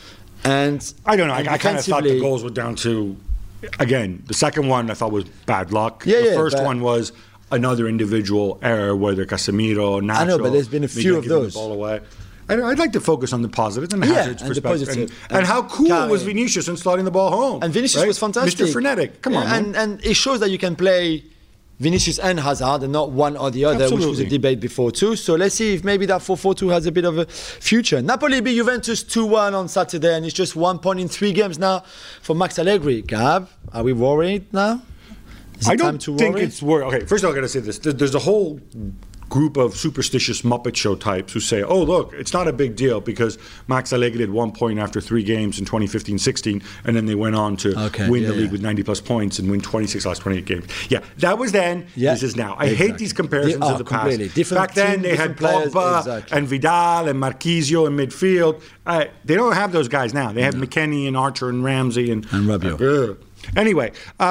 And I don't know. I kind of thought the goals were down to, again, the second one I thought was bad luck. The first one was another individual error, whether Casemiro, Nacho. I know, but there's been a few of those. The ball away. I'd like to focus on the positives and the Hazard's perspective. And how cool was Vinicius in slotting the ball home. And Vinicius was fantastic. Mr. Frenetic. Come on, man. And it shows that you can play Vinicius and Hazard and not one or the other, Absolutely. which was a debate before too. So let's see if maybe that 4-4-2 has a bit of a future. Napoli beat Juventus 2-1 on Saturday, and it's just 1 point in 3 games now for Max Allegri. Gab, are we worried now? Is it I time don't to think worry? it's worried. Okay, first of all, I got to say this. There's a whole group of superstitious Muppet Show types who say, oh, look, it's not a big deal because Max Allegri did 1 point after 3 games in 2015-16, and then they went on to win the league with 90-plus points and win 26 last 28 games. Yeah, that was then. This is now. I hate these comparisons of the past. Different Back then, they had Pogba and Vidal and Marquisio in midfield. They don't have those guys now. They have McKennie and Archer and Ramsey and Rabiot. Anyway,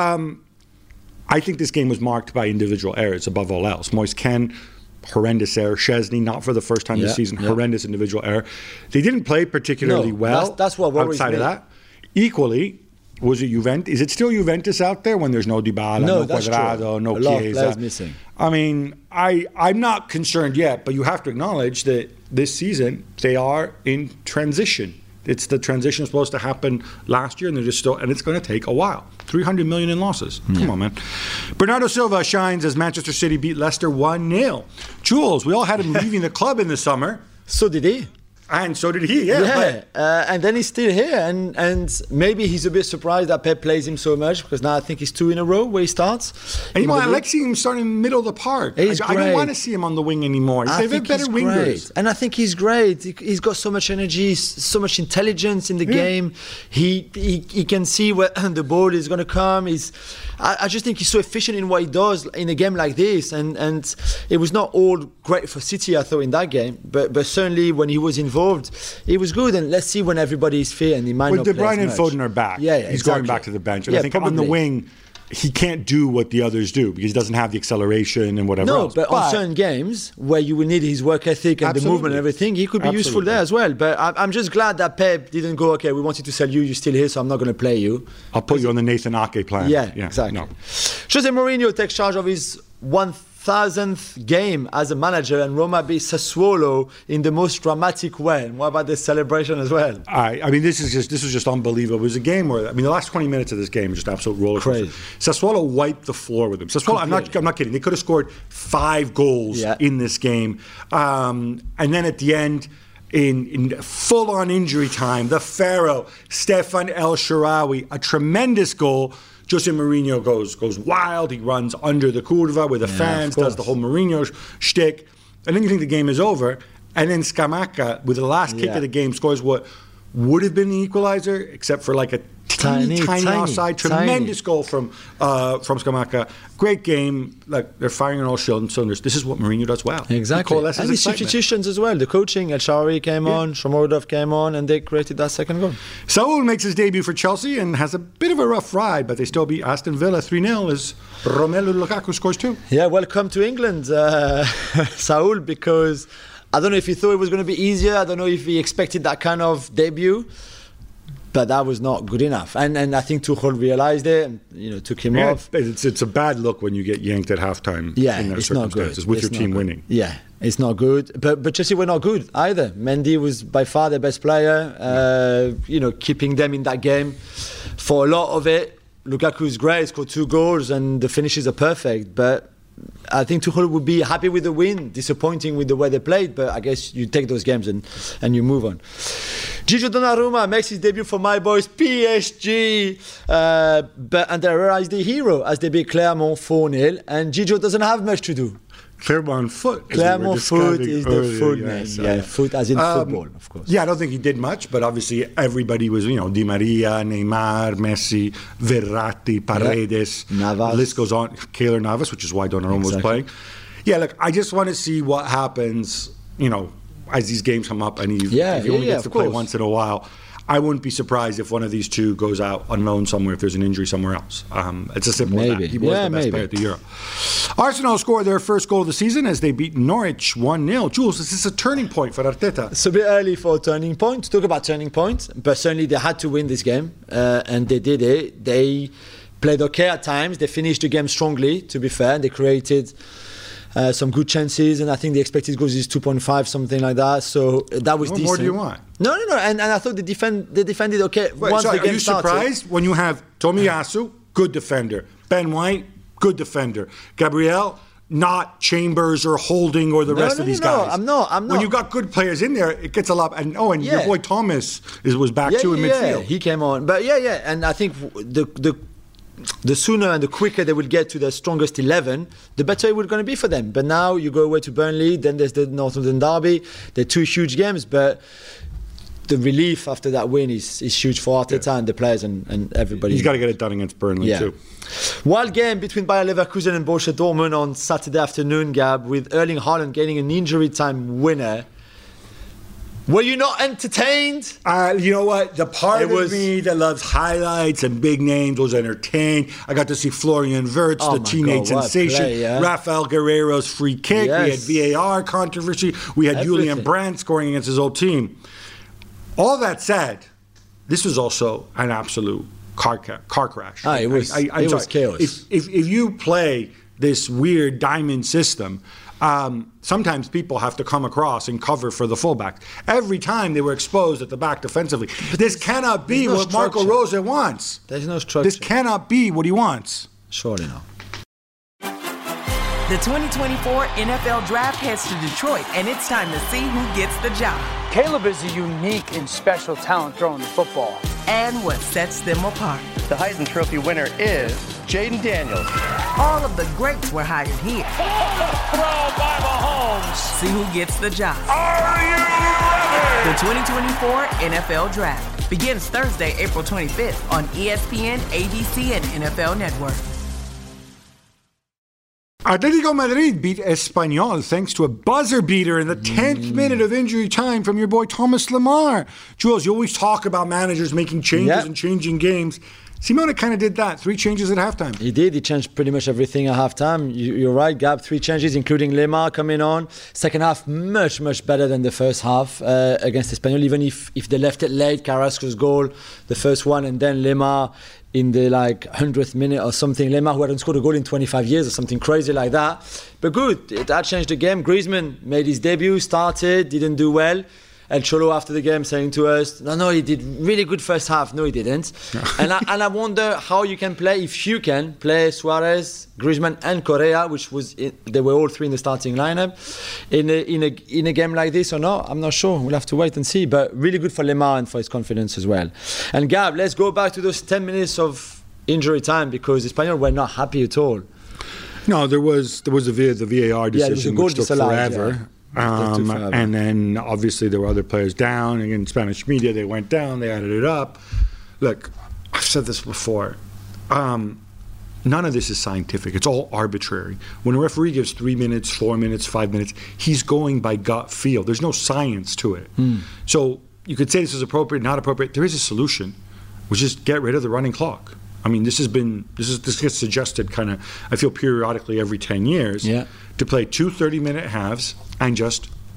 I think this game was marked by individual errors above all else. Moise Kean, horrendous error. Chesney, not for the first time this season, horrendous individual error. They didn't play particularly well. That's what worries outside me. of that. Equally, was it Juventus? Is it still Juventus out there when there's no Dybala, no Cuadrado, no Chiesa? A lot of players missing. I mean, I'm not concerned yet, but you have to acknowledge that this season they are in transition. It's the transition supposed to happen last year, and they're just still, and it's going to take a while. 300 million in losses. Come on, man. Bernardo Silva shines as Manchester City beat Leicester 1-0. Jules, we all had him leaving the club in the summer. So did he. And so did he, and then he's still here, and maybe he's a bit surprised that Pep plays him so much, because now I think he's 2 in a row where he starts. And I like seeing him starting in the middle of the park. I don't want to see him on the wing anymore. They have better wingers. And I think he's great. He's got so much energy, so much intelligence in the game. He can see where the ball is going to come. I just think he's so efficient in what he does in a game like this. And it was not all great for City, I thought, in that game. But certainly when he was involved, it was good. And let's see when everybody is fit and he might not play De Bruyne and much. Foden are back. He's going back to the bench. And I think probably. on the wing, he can't do what the others do because he doesn't have the acceleration and whatever else. But on certain games where you will need his work ethic and the movement and everything, he could be useful there as well. But I'm just glad that Pep didn't go, okay, we wanted to sell you, you're still here, so I'm not going to play you. I'll put you on the Nathan Ake plan. Yeah, exactly. No. Jose Mourinho takes charge of his 1,000th game as a manager, and Roma beat Sassuolo in the most dramatic way. And what about the celebration as well? I mean, this was just unbelievable. It was a game where, the last 20 minutes of this game was just absolute roller coaster. Sassuolo wiped the floor with them. Sassuolo, I'm not kidding. They could have scored 5 goals in this game. And then at the end, in full-on injury time, the Pharaoh, Stefan El Shaarawy, a tremendous goal. Jose Mourinho goes wild. He runs under the curva with the fans, does the whole Mourinho shtick. And then you think the game is over. And then Scamacca, with the last kick of the game, scores what would have been the equalizer, except for like a tiny offside. Tremendous goal from Scamacca. Great game. Like, they're firing on all cylinders. This is what Mourinho does well. Exactly. And the substitutions as well. The coaching, El Shaarawy came on, Shomurodov came on, and they created that second goal. Saul makes his debut for Chelsea and has a bit of a rough ride, but they still beat Aston Villa 3-0 as Romelu Lukaku scores 2. Yeah, welcome to England, Saul, because I don't know if he thought it was going to be easier. I don't know if he expected that kind of debut. But that was not good enough, and I think Tuchel realized it, and took him off. It's a bad look when you get yanked at halftime. Yeah, in those it's not good. circumstances with your team winning. Yeah, it's not good. But Chelsea were not good either. Mendy was by far their best player. Keeping them in that game for a lot of it. Lukaku is great. He scored 2 goals, and the finishes are perfect. But I think Tuchel would be happy with the win, disappointing with the way they played, but I guess you take those games and you move on. Gigi Donnarumma makes his debut for my boys PSG, but Andrea is the hero as they beat Clermont 4-0, and Gigi doesn't have much to do. Clermont Foot. Clermont Foot is the full name. Yes, yeah, foot as in football, of course. Yeah, I don't think he did much, but obviously everybody was, Di Maria, Neymar, Messi, Verratti, Paredes. Navas. The list goes on. Keylor Navas, which is why Donnarumma was playing. Yeah, look, I just want to see what happens, as these games come up, and if he only gets to play once in a while. I wouldn't be surprised if one of these two goes out on loan somewhere if there's an injury somewhere else. It's as simple as that. He was the best player at the Euro. Arsenal scored their first goal of the season as they beat Norwich 1-0. Jules, is this a turning point for Arteta? It's a bit early for a turning point. To talk about turning point, but certainly they had to win this game, and they did it. They played okay at times. They finished the game strongly, to be fair. They created some good chances, and I think the expected goals is 2.5, something like that. So that was decent. What more do you want? No. And I thought they defended okay. Once the game are you started. Surprised when you have Tomiyasu, good defender, Ben White, good defender, Gabriel, not Chambers or Holding or the rest of these guys? I'm not. When you got good players in there, it gets a lot. And your boy Thomas was back too in midfield. He came on, but and I think the sooner and the quicker they will get to their strongest 11, the better it will going to be for them. But now you go away to Burnley, then there's the North London Derby. They're 2 huge games, but the relief after that win is huge for Arteta and the players and everybody. He's got to get it done against Burnley too. Wild game between Bayer Leverkusen and Borussia Dortmund on Saturday afternoon, Gab, with Erling Haaland getting an injury time winner. Were you not entertained? You know what? The part of me that loves highlights and big names was entertained. I got to see Florian Wirtz, the teenage sensation. Rafael Guerrero's free kick. Yes. We had VAR controversy. We had Julian Brandt scoring against his old team. All that said, this was also an absolute car crash. It was chaos. If you play this weird diamond system, sometimes people have to come across and cover for the fullback. Every time they were exposed at the back defensively. This cannot be what Marco Rose wants. There's no structure. This cannot be what he wants. Surely not. The 2024 NFL Draft heads to Detroit, and it's time to see who gets the job. Caleb is a unique and special talent throwing the football. And what sets them apart. The Heisman Trophy winner is Jaden Daniels. All of the greats were hired here. Throw by Mahomes. See who gets the job. Are you ready? The 2024 NFL Draft begins Thursday, April 25th on ESPN, ABC, and NFL Network. Atletico Madrid beat Espanyol thanks to a buzzer beater in the 10th minute of injury time from your boy Thomas Lemar. Jules, you always talk about managers making changes and changing games. Simeone kind of did that. 3 changes at halftime. He did. He changed pretty much everything at halftime. You're right, Gab. 3 changes, including Lemar coming on. Second half, much, much better than the first half against Espanyol. Even if they left it late, Carrasco's goal, the first one, and then Lemar in the 100th minute or something. Lemar, who hadn't scored a goal in 25 years or something crazy like that. But good. That changed the game. Griezmann made his debut, started, didn't do well. El Cholo after the game saying to us, no, he did really good first half. No, he didn't. and I wonder how you can play, if you can play Suarez, Griezmann and Correa, which was they were all 3 in the starting lineup, in a game like this or not. I'm not sure. We'll have to wait and see. But really good for Lemar and for his confidence as well. And Gab, let's go back to those 10 minutes of injury time because Espanyol were not happy at all. No, there was the VAR decision which took forever. And then obviously there were other players down. Again, in Spanish media, they went down, they added it up. Look, I've said this before. None of this is scientific. It's all arbitrary. When a referee gives 3 minutes, 4 minutes, 5 minutes, he's going by gut feel. There's no science to it. So you could say this is appropriate, not appropriate. There is a solution, which is get rid of the running clock. I mean, this gets suggested kind of, I feel, periodically every 10 years to play 2 30-minute halves and just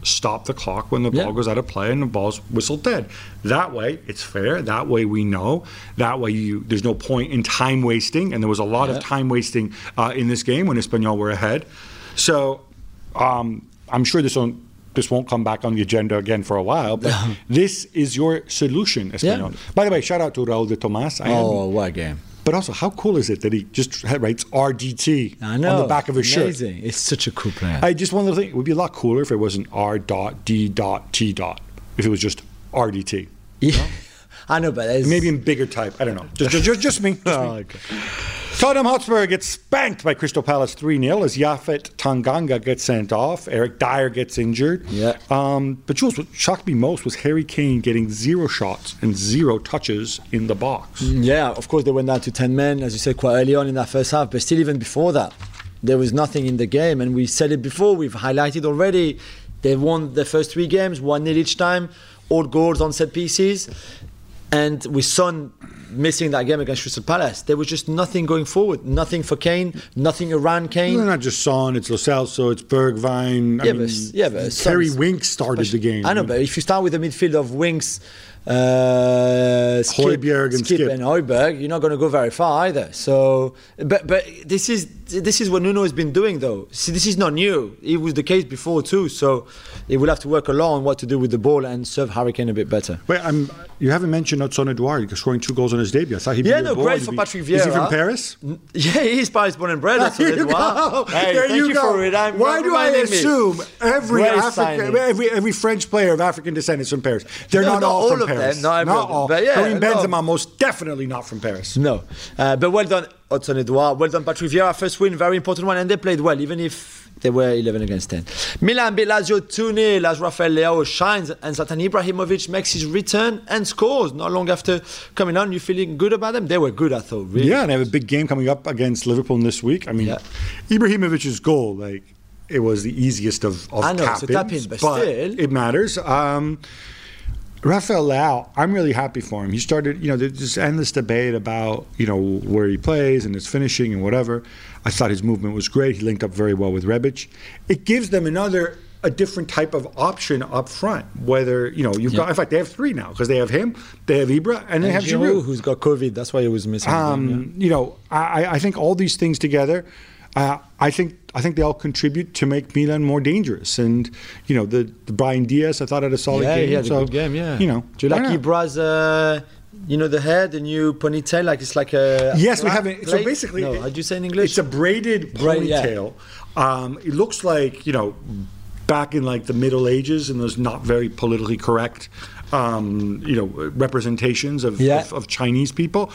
stop the clock when the ball goes out of play and the ball's whistled dead. That way, it's fair. That way, we know. That way, there's no point in time wasting. And there was a lot of time wasting in this game when Espanyol were ahead. So I'm sure this won't come back on the agenda again for a while, but this is your solution, Espanyol. Yeah. By the way, shout out to Raul de Tomas. What a game. But also, how cool is it that he just writes RDT on the back of his shirt? Amazing. It's such a cool player. Just one little thing. It would be a lot cooler if it wasn't R.D.T. If it was just RDT. Yeah. I know, but maybe in bigger type. I don't know. Just me. Okay. Tottenham Hotspur gets spanked by Crystal Palace 3-0 as Yafet Tanganga gets sent off. Eric Dyer gets injured. Yeah. But Jules, what shocked me most was Harry Kane getting 0 shots and 0 touches in the box. Yeah, of course they went down to 10 men, as you said, quite early on in that first half. But still, even before that, there was nothing in the game. And we said it before, we've highlighted already. They won the first 3 games, 1-0 each time, all goals on set pieces. And with Son missing that game against Crystal Palace, there was just nothing going forward. Nothing for Kane, nothing around Kane. No, not just Son, it's Lo Celso, it's Bergwijn. But Terry Winks started the game. I know, but if you start with a midfield of Winks, Højbjerg and Skip and Højbjerg, you're not going to go very far either. So, but this is what Nuno has been doing, though. See, this is not new. It was the case before too. So, he will have to work a lot on what to do with the ball and serve Harry Kane a bit better. Wait, you haven't mentioned Hudson Edouard scoring 2 goals on his debut. I thought great for Patrick Vieira. Is he from Paris? Yeah, he is Paris born and bred. Hudson Edouard. Hey, there thank you go. for it. Why do I assume every French player of African descent is from Paris? They're not all from Paris. Not all. But Karim Benzema most definitely not from Paris. No, but well done, Hudson Edouard. Well done, Patrick Vieira. First win, very important one, and they played well, even if they were 11 against 10. Milan beat Lazio 2-0 as Rafael Leao shines and Zlatan Ibrahimovic makes his return and scores not long after coming on. You feeling good about them? They were good, I thought. Really. Yeah, and they have a big game coming up against Liverpool this week. I mean, Ibrahimovic's goal, it was the easiest of I know, tap-ins, it's a tap-in, but still. It matters. Rafael Leao, I'm really happy for him. He started, there's this endless debate about, where he plays and his finishing and whatever. I thought his movement was great. He linked up very well with Rebic. It gives them a different type of option up front. Whether, you've got, in fact, they have 3 now because they have him, they have Ibra, and they have Giroud. Who's got COVID. That's why he was missing. I think all these things together, I think they all contribute to make Milan more dangerous. And the Brahim Diaz, I thought had a solid game. Yeah, good game. Yeah. Do you like Ibra's? The hair, the new ponytail, it's like a. Yes, we have it. So basically, how do you say in English? It's a braided ponytail. It looks like back in the Middle Ages, and those not very politically correct, representations of Chinese people.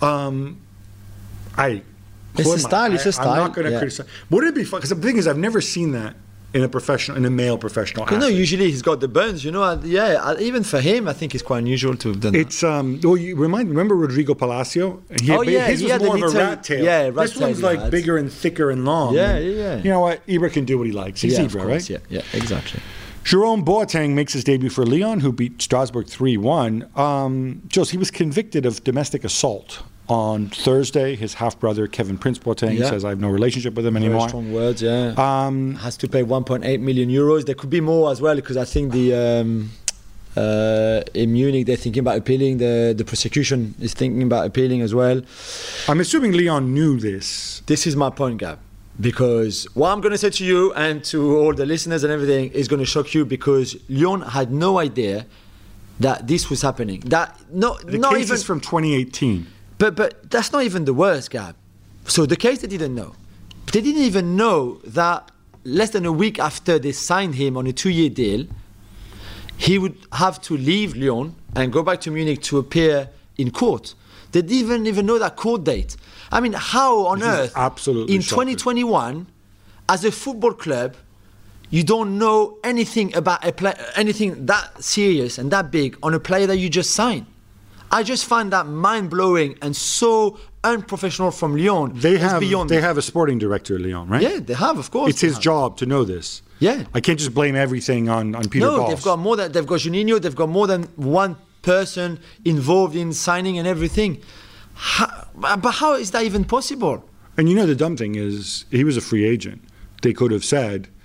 It's a style. I'm not going to criticize. Would it be fun? Because the thing is, I've never seen that in a male professional athlete. No, usually he's got the buns, even for him, I think it's quite unusual to have done that. You remember Rodrigo Palacio? His was more of a rat tail. Yeah, this one's bigger and thicker and long. Yeah. You know what? Ibra can do what he likes. He's Ibra, right? Yeah, exactly. Jerome Boateng makes his debut for Lyon, who beat Strasbourg 3-1. Jules, he was convicted of domestic assault on Thursday. His half-brother, Kevin Prince Boateng, says, I have no relationship with him anymore. Very strong words, has to pay 1.8 million euros. There could be more as well, because I think in Munich, they're thinking about appealing. The prosecution is thinking about appealing as well. I'm assuming Lyon knew this. This is my point, Gab. Because what I'm going to say to you and to all the listeners and everything is going to shock you, because Lyon had no idea that this was happening. The case is from 2018. But that's not even the worst, Gab. So the case, they didn't know. They didn't even know that less than a week after they signed him on a 2-year deal, he would have to leave Lyon and go back to Munich to appear in court. They didn't even know that court date. I mean, how on earth, in 2021, as a football club, you don't know anything about anything that serious and that big on a player that you just signed? I just find that mind-blowing and so unprofessional from Lyon. They have a sporting director at Lyon, right? Yeah, they have, of course. It's his job to know this. Yeah. I can't just blame everything on Peter Bosz. No, they've got more than, they've got Juninho, they've got more than one person involved in signing and everything. But how is that even possible? And the dumb thing is, he was a free agent. They could have said,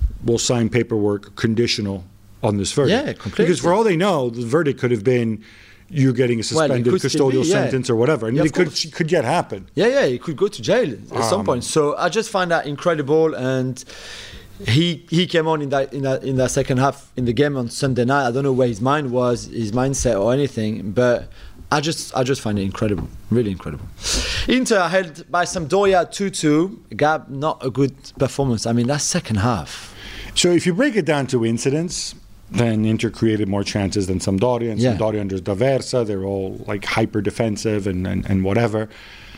will sign paperwork conditional on this verdict. Yeah, completely. Because for all they know, the verdict could have been you're getting a suspended custodial sentence or whatever. And it could yet happen. Yeah, he could go to jail at some point. So I just find that incredible. And he came on in that second half in the game on Sunday night. I don't know where his mind was, his mindset or anything, but I just find it incredible, really incredible. Inter held by Sampdoria 2-2. Gab, not a good performance. I mean, that's second half. So if you break it down to incidents, then Inter created more chances than Sampdoria, and Sampdoria under D'Aversa, they're all like hyper defensive and whatever.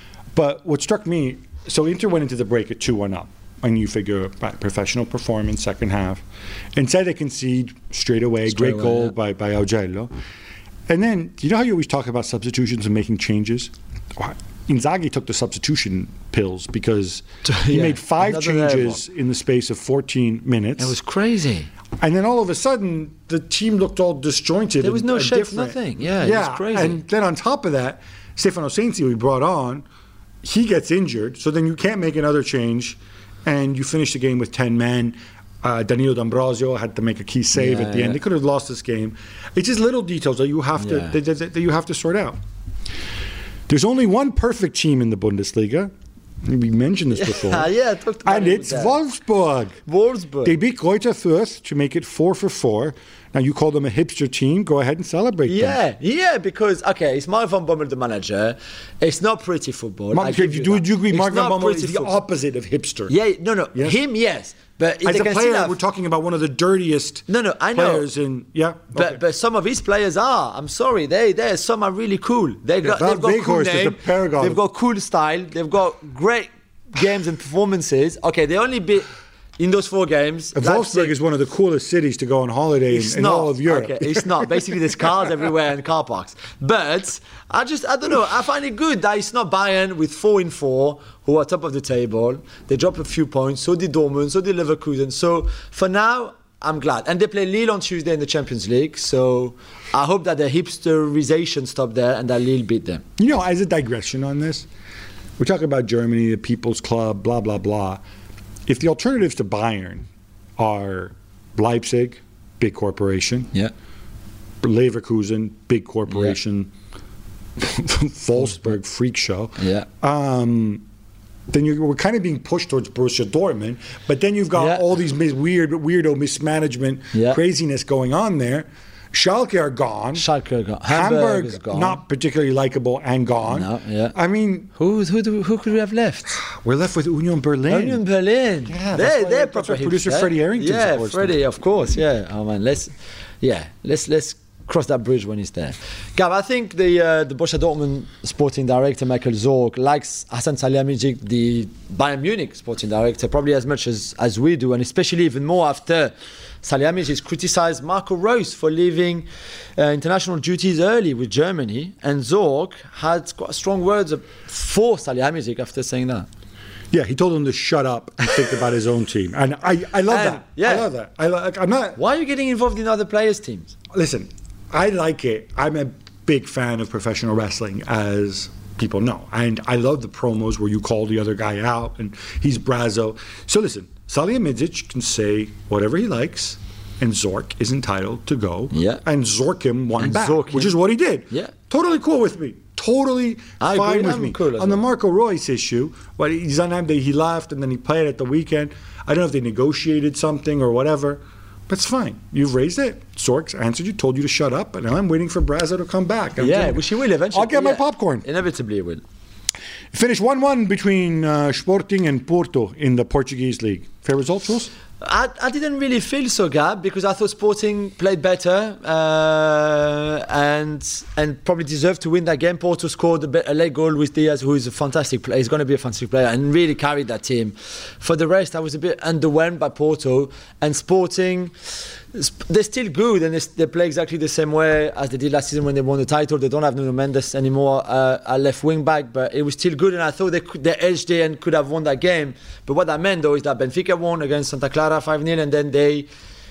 But what struck me, so Inter went into the break at 2-1 up, and you figure professional performance second half. Instead they concede straight away, great goal by Augello. And then, you know how you always talk about substitutions and making changes? Inzaghi took the substitution pills because he made 5 changes in the space of 14 minutes. It was crazy. And then all of a sudden, the team looked all disjointed. There was no shape, different. nothing. Yeah, it was crazy. And then on top of that, Stefano Sensi, we brought on, he gets injured, so then you can't make another change, and you finish the game with 10 men. Danilo D'Ambrosio had to make a key save at the end. They could have lost this game. It's just little details that you have to that you have to sort out. There's only one perfect team in the Bundesliga. We mentioned this before. And it's Wolfsburg. They beat Greuther Fürth to make it 4-4. Now, you call them a hipster team. Go ahead and celebrate them. Yeah, because, it's Mark van Bommel, the manager. It's not pretty football. Do you agree Mark van Bommel is the opposite of hipster? Yeah, no. Yes? Him, yes. But as a player, we're talking about one of the dirtiest players in. Yeah, but some of his players are. I'm sorry, some are really cool. They've got cool name. They've got cool style. They've got great games and performances. Okay, they only beat in those 4 games. Wolfsburg is one of the coolest cities to go on holiday in all of Europe. Okay, it's not. Basically, there's cars everywhere and car parks. But I don't know. I find it good that it's not Bayern with 4-4 who are top of the table. They drop a few points. So did Dortmund. So did Leverkusen. So for now, I'm glad. And they play Lille on Tuesday in the Champions League. So I hope that the hipsterization stopped there and that Lille beat them. You know, as a digression on this, we're talking about Germany, the People's Club, blah, blah, blah. If the alternatives to Bayern are Leipzig, big corporation, Leverkusen, big corporation, Wolfsburg, freak show, then we're kind of being pushed towards Borussia Dortmund, but then you've got all these weirdo mismanagement craziness going on there. Schalke are gone. Hamburg is gone. Not particularly likable and gone. No, I mean, who could we have left? We're left with Union Berlin. Yeah, they're proper producer Freddie Harrington. Yeah, Freddie, of course. Yeah, oh man, let's cross that bridge when he's there. Gab, I think the Borussia Dortmund sporting director Michael Zorc likes Hasan Salihamidzic, the Bayern Munich sporting director, probably as much as we do, and especially even more after Salihamidzic criticised Marco Reus for leaving international duties early with Germany, and Zorc had quite strong words for Salihamidzic after saying that. Yeah, he told him to shut up and think about his own team, and I love that. Yeah. I love that. I'm not. Why are you getting involved in other players' teams? Listen, I like it. I'm a big fan of professional wrestling, as people know, and I love the promos where you call the other guy out, and he's Brazo. So listen, Salihamidzic can say whatever he likes, and Zorc is entitled to go and Zorc him one back, which is what he did. Yeah, totally cool with me. Totally fine with me. Cool on the Marco Reus issue, he's unhappy that he left and then he played at the weekend. I don't know if they negotiated something or whatever. That's fine. You've raised it. Zorc's answered you, told you to shut up, and now I'm waiting for Brazo to come back. Which he will eventually. I'll get my popcorn. Inevitably he will. Finished 1-1 between Sporting and Porto in the Portuguese league. Fair result, Jules? I didn't really feel so, Gab, because I thought Sporting played better and probably deserved to win that game. Porto scored a late goal with Diaz, who is a fantastic player. He's going to be a fantastic player and really carried that team. For the rest, I was a bit underwhelmed by Porto. And Sporting, they're still good, and they play exactly the same way as they did last season when they won the title. They don't have Nuno Mendes anymore, a left wing back, but it was still good, and I thought they edged it and could have won that game. But what that meant, though, is that Benfica won against Santa Clara 5-0, and then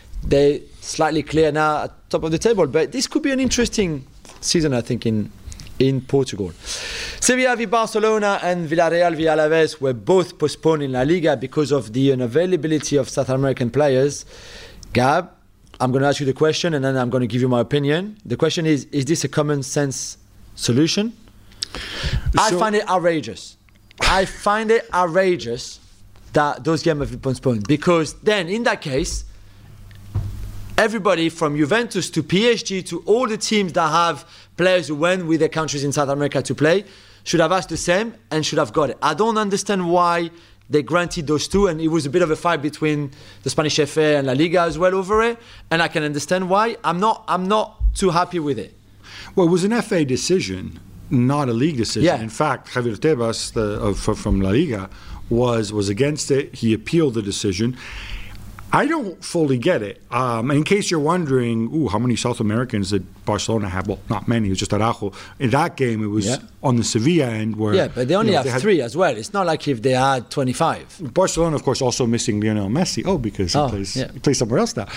they slightly clear now at top of the table. But this could be an interesting season, I think, in in Portugal. Sevilla v Barcelona and Villarreal v Alaves were both postponed in La Liga because of the unavailability of South American players. Gab, I'm going to ask you the question and then I'm going to give you my opinion. The question is this a common sense solution? I find it outrageous. I find it outrageous that those games have been postponed, because then in that case, everybody from Juventus to PSG to all the teams that have players who went with their countries in South America to play should have asked the same and should have got it. I don't understand why they granted those two, and it was a bit of a fight between the Spanish FA and La Liga as well over it, and I can understand why. I'm not too happy with it. Well, it was an FA decision, not a league decision. Yeah. In fact, Javier Tebas from La Liga was against it. He appealed the decision. I don't fully get it. In case you're wondering, how many South Americans did Barcelona have? Well, not many. It was just Araujo. In that game, it was on the Sevilla end where... Yeah, but they only have 3 as well. It's not like if they had 25. Barcelona, of course, also missing Lionel Messi. Because he plays somewhere else now.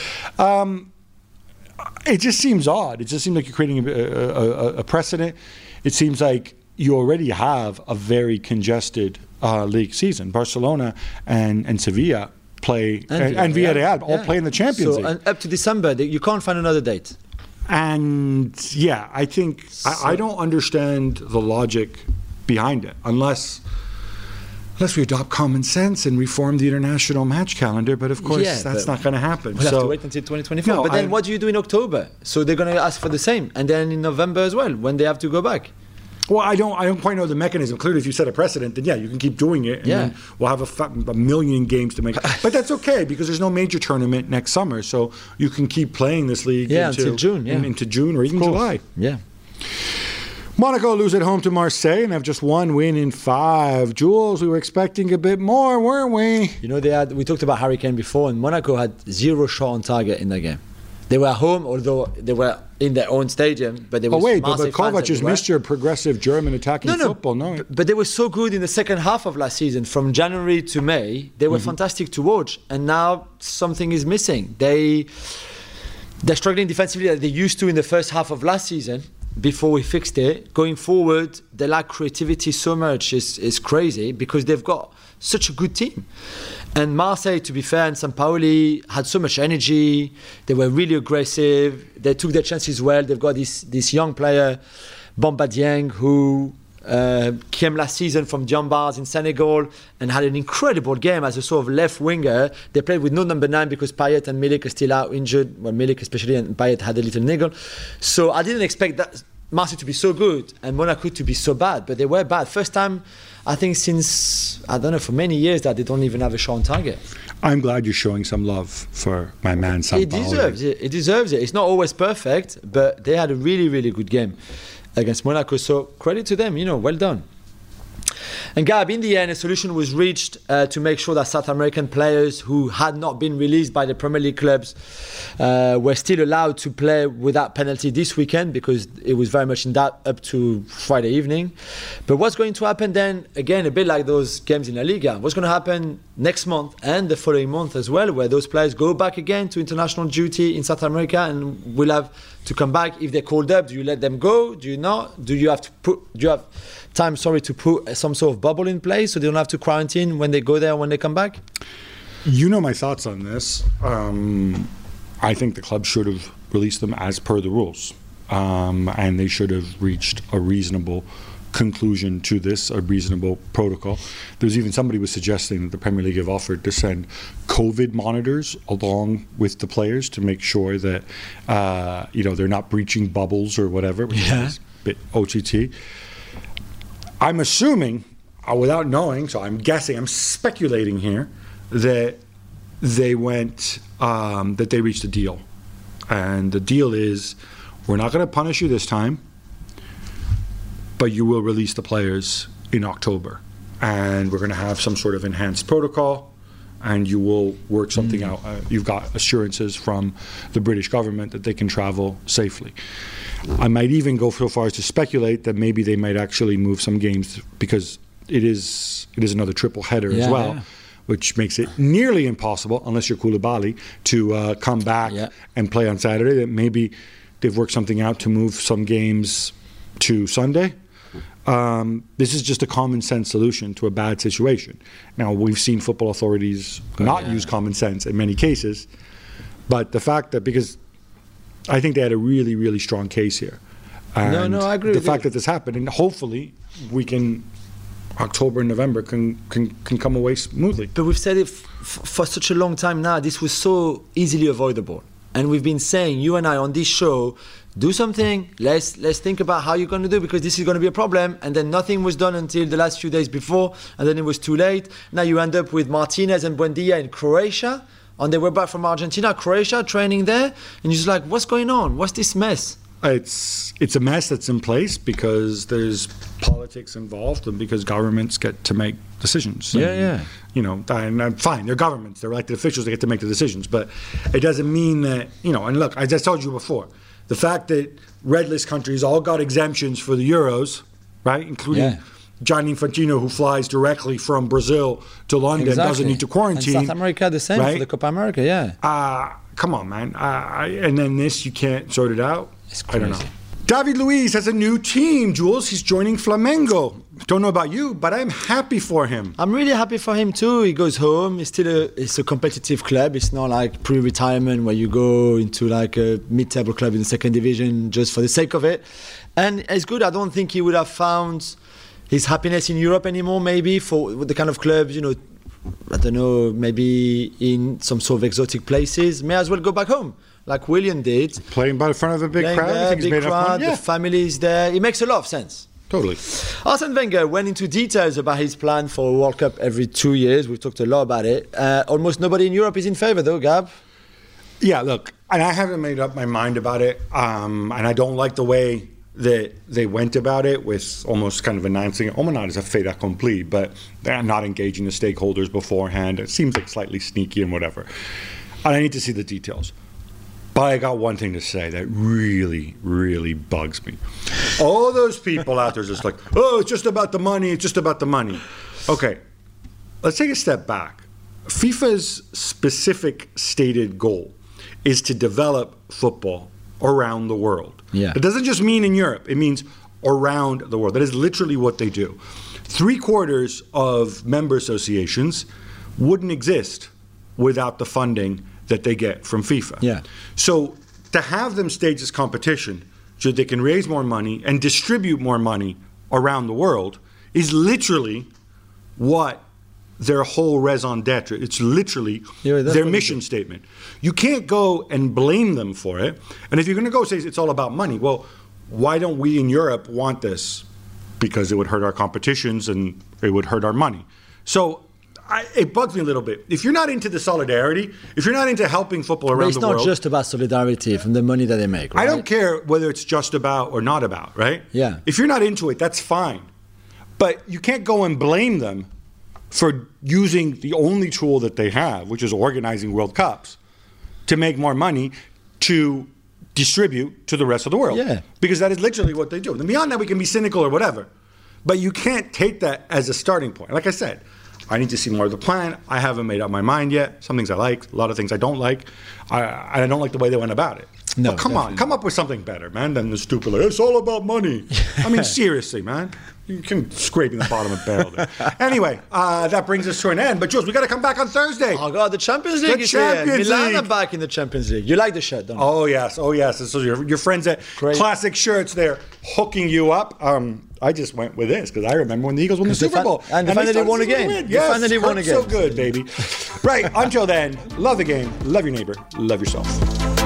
It just seems odd. It just seems like you're creating a precedent. It seems like you already have a very congested league season. Barcelona and Sevilla play, and Villarreal all play in the Champions League. And up to December, you can't find another date. And I think I don't understand the logic behind it, unless we adopt common sense and reform the international match calendar. But of course, that's not going to happen. We'll have to wait until 2024. No, but then what do you do in October? So they're going to ask for the same, and then in November as well, when they have to go back. Well, I don't quite know the mechanism. Clearly, if you set a precedent, then you can keep doing it, and then we'll have a million games to make. But that's okay, because there's no major tournament next summer, so you can keep playing this league until June, into June or even July. Yeah. Monaco lose at home to Marseille and have just 1 win in 5. Jules, we were expecting a bit more, weren't we? You know, we talked about Harry Kane before, and Monaco had 0 shot on target in that game. They were home, although they were in their own stadium, but they were. But Kovac is Mr. Progressive German attacking football. But they were so good in the second half of last season, from January to May. They were fantastic to watch, and now something is missing. They're struggling defensively like they used to in the first half of last season. Before we fixed it, going forward, they lack creativity so much. It's crazy, because they've got such a good team. And Marseille, to be fair, and Sampaoli had so much energy. They were really aggressive. They took their chances well. They've got this young player, Bamba Dieng, who came last season from Diambars in Senegal and had an incredible game as a sort of left winger. They played with no number 9 because Payet and Milik are still out injured. Well, Milik especially, and Payet had a little niggle. So I didn't expect that Marseille to be so good and Monaco to be so bad, but they were bad. First time, I think, since, I don't know, for many years that they don't even have a shot on target. I'm glad you're showing some love for my man Sampaoli. It deserves it. It's not always perfect, but they had a really, really good game against Monaco. So credit to them, well done. And Gab, in the end, a solution was reached to make sure that South American players who had not been released by the Premier League clubs were still allowed to play without penalty this weekend, because it was very much in doubt up to Friday evening. But what's going to happen then, again, a bit like those games in La Liga, what's going to happen next month and the following month as well, where those players go back again to international duty in South America and will have to come back if they're called up? Do you let them go? Do you not? Do you have time to put some sort of bubble in place so they don't have to quarantine when they go there, when they come back? You know my thoughts on this. I think the club should have released them as per the rules, and they should have reached a reasonable conclusion to this, a reasonable protocol. There's even somebody was suggesting that the Premier League have offered to send COVID monitors along with the players to make sure that they're not breaching bubbles or whatever, which is a bit OTT. I'm assuming, without knowing, so I'm guessing, I'm speculating here, that they went, that they reached a deal. And the deal is, we're not going to punish you this time, but you will release the players in October. And we're going to have some sort of enhanced protocol, and you will work something out. You've got assurances from the British government that they can travel safely. I might even go so far as to speculate that maybe they might actually move some games, because it is another triple header as well, which makes it nearly impossible, unless you're Koulibaly, to come back and play on Saturday. That maybe they've worked something out to move some games to Sunday. This is just a common sense solution to a bad situation. Now, we've seen football authorities not use common sense in many cases, but the fact that, because I think they had a really, really strong case here. And I agree. The fact that this happened, and hopefully we can, October and November can come away smoothly. But we've said it for such a long time now. This was so easily avoidable, and we've been saying, you and I on this show, do something. Let's think about how you're going to do, because this is going to be a problem. And then nothing was done until the last few days before, and then it was too late. Now you end up with Martinez and Buendia in Croatia, and they were back from Argentina, Croatia, training there, and you're just like, what's going on? What's this mess? It's a mess that's in place because there's politics involved and because governments get to make decisions. And, you know, and fine, they're governments, they're elected officials, they get to make the decisions, but it doesn't mean that, you know, and look, as I told you before, the fact that red list countries all got exemptions for the Euros, right, including Gianni Infantino, who flies directly from Brazil to London, doesn't need to quarantine. And South America the same, right? For the Copa America, come on, man. And then this, you can't sort it out. It's crazy. I don't know. David Luiz has a new team, Jules. He's joining Flamengo. Don't know about you, but I'm happy for him. I'm really happy for him too. He goes home. It's a competitive club. It's not like pre-retirement where you go into like a mid-table club in the second division just for the sake of it. And it's good. I don't think he would have found his happiness in Europe anymore, maybe, for the kind of clubs, you know, I don't know, maybe in some sort of exotic places. May as well go back home, like William did. Playing by the front of a big crowd. I think he's made enough money. The family is there. It makes a lot of sense. Totally. Arsene Wenger went into details about his plan for a World Cup every 2 years. We've talked a lot about it. Almost nobody in Europe is in favour, though, Gab. Yeah, look, and I haven't made up my mind about it. And I don't like the way that they went about it, with almost kind of announcing it, not as a fait accompli, but they're not engaging the stakeholders beforehand. It seems like slightly sneaky and whatever. And I need to see the details. But I got one thing to say that really, really bugs me. All those people out there just like, oh, it's just about the money, it's just about the money. Okay, let's take a step back. FIFA's specific stated goal is to develop football around the world. Yeah. It doesn't just mean in Europe, it means around the world. That is literally what they do. 3/4 of member associations wouldn't exist without the funding that they get from FIFA. Yeah. So to have them stage this competition so they can raise more money and distribute more money around the world is literally what their whole raison d'etre. It's literally their mission statement. You can't go and blame them for it. And if you're going to go say it's all about money, well, why don't we in Europe want this? Because it would hurt our competitions and it would hurt our money. So it bugs me a little bit. If you're not into the solidarity, if you're not into helping football around the world... It's not just about solidarity from the money that they make, right? I don't care whether it's just about or not about, right? Yeah. If you're not into it, that's fine. But you can't go and blame them for using the only tool that they have, which is organizing World Cups, to make more money to distribute to the rest of the world. Yeah. Because that is literally what they do. And beyond that, we can be cynical or whatever. But you can't take that as a starting point. Like I said, I need to see more of the plan. I haven't made up my mind yet. Some things I like, a lot of things I don't like. I don't like the way they went about it. No, but come on, come up with something better, man, than the stupid, like, it's all about money. I mean, seriously, man. You can scraping the bottom of the barrel there. Anyway, that brings us to an end. But, Jules, we got to come back on Thursday. Oh, God, the Champions League is here. Milan are back in the Champions League. You like the shirt, don't you? Oh, yes. Oh, yes. So your friends at Classic Shirts, they're hooking you up. I just went with this because I remember when the Eagles won the Super Bowl. And they finally won again. Yes, finally won again. So good, baby. Right. Until then, love the game, love your neighbor, love yourself.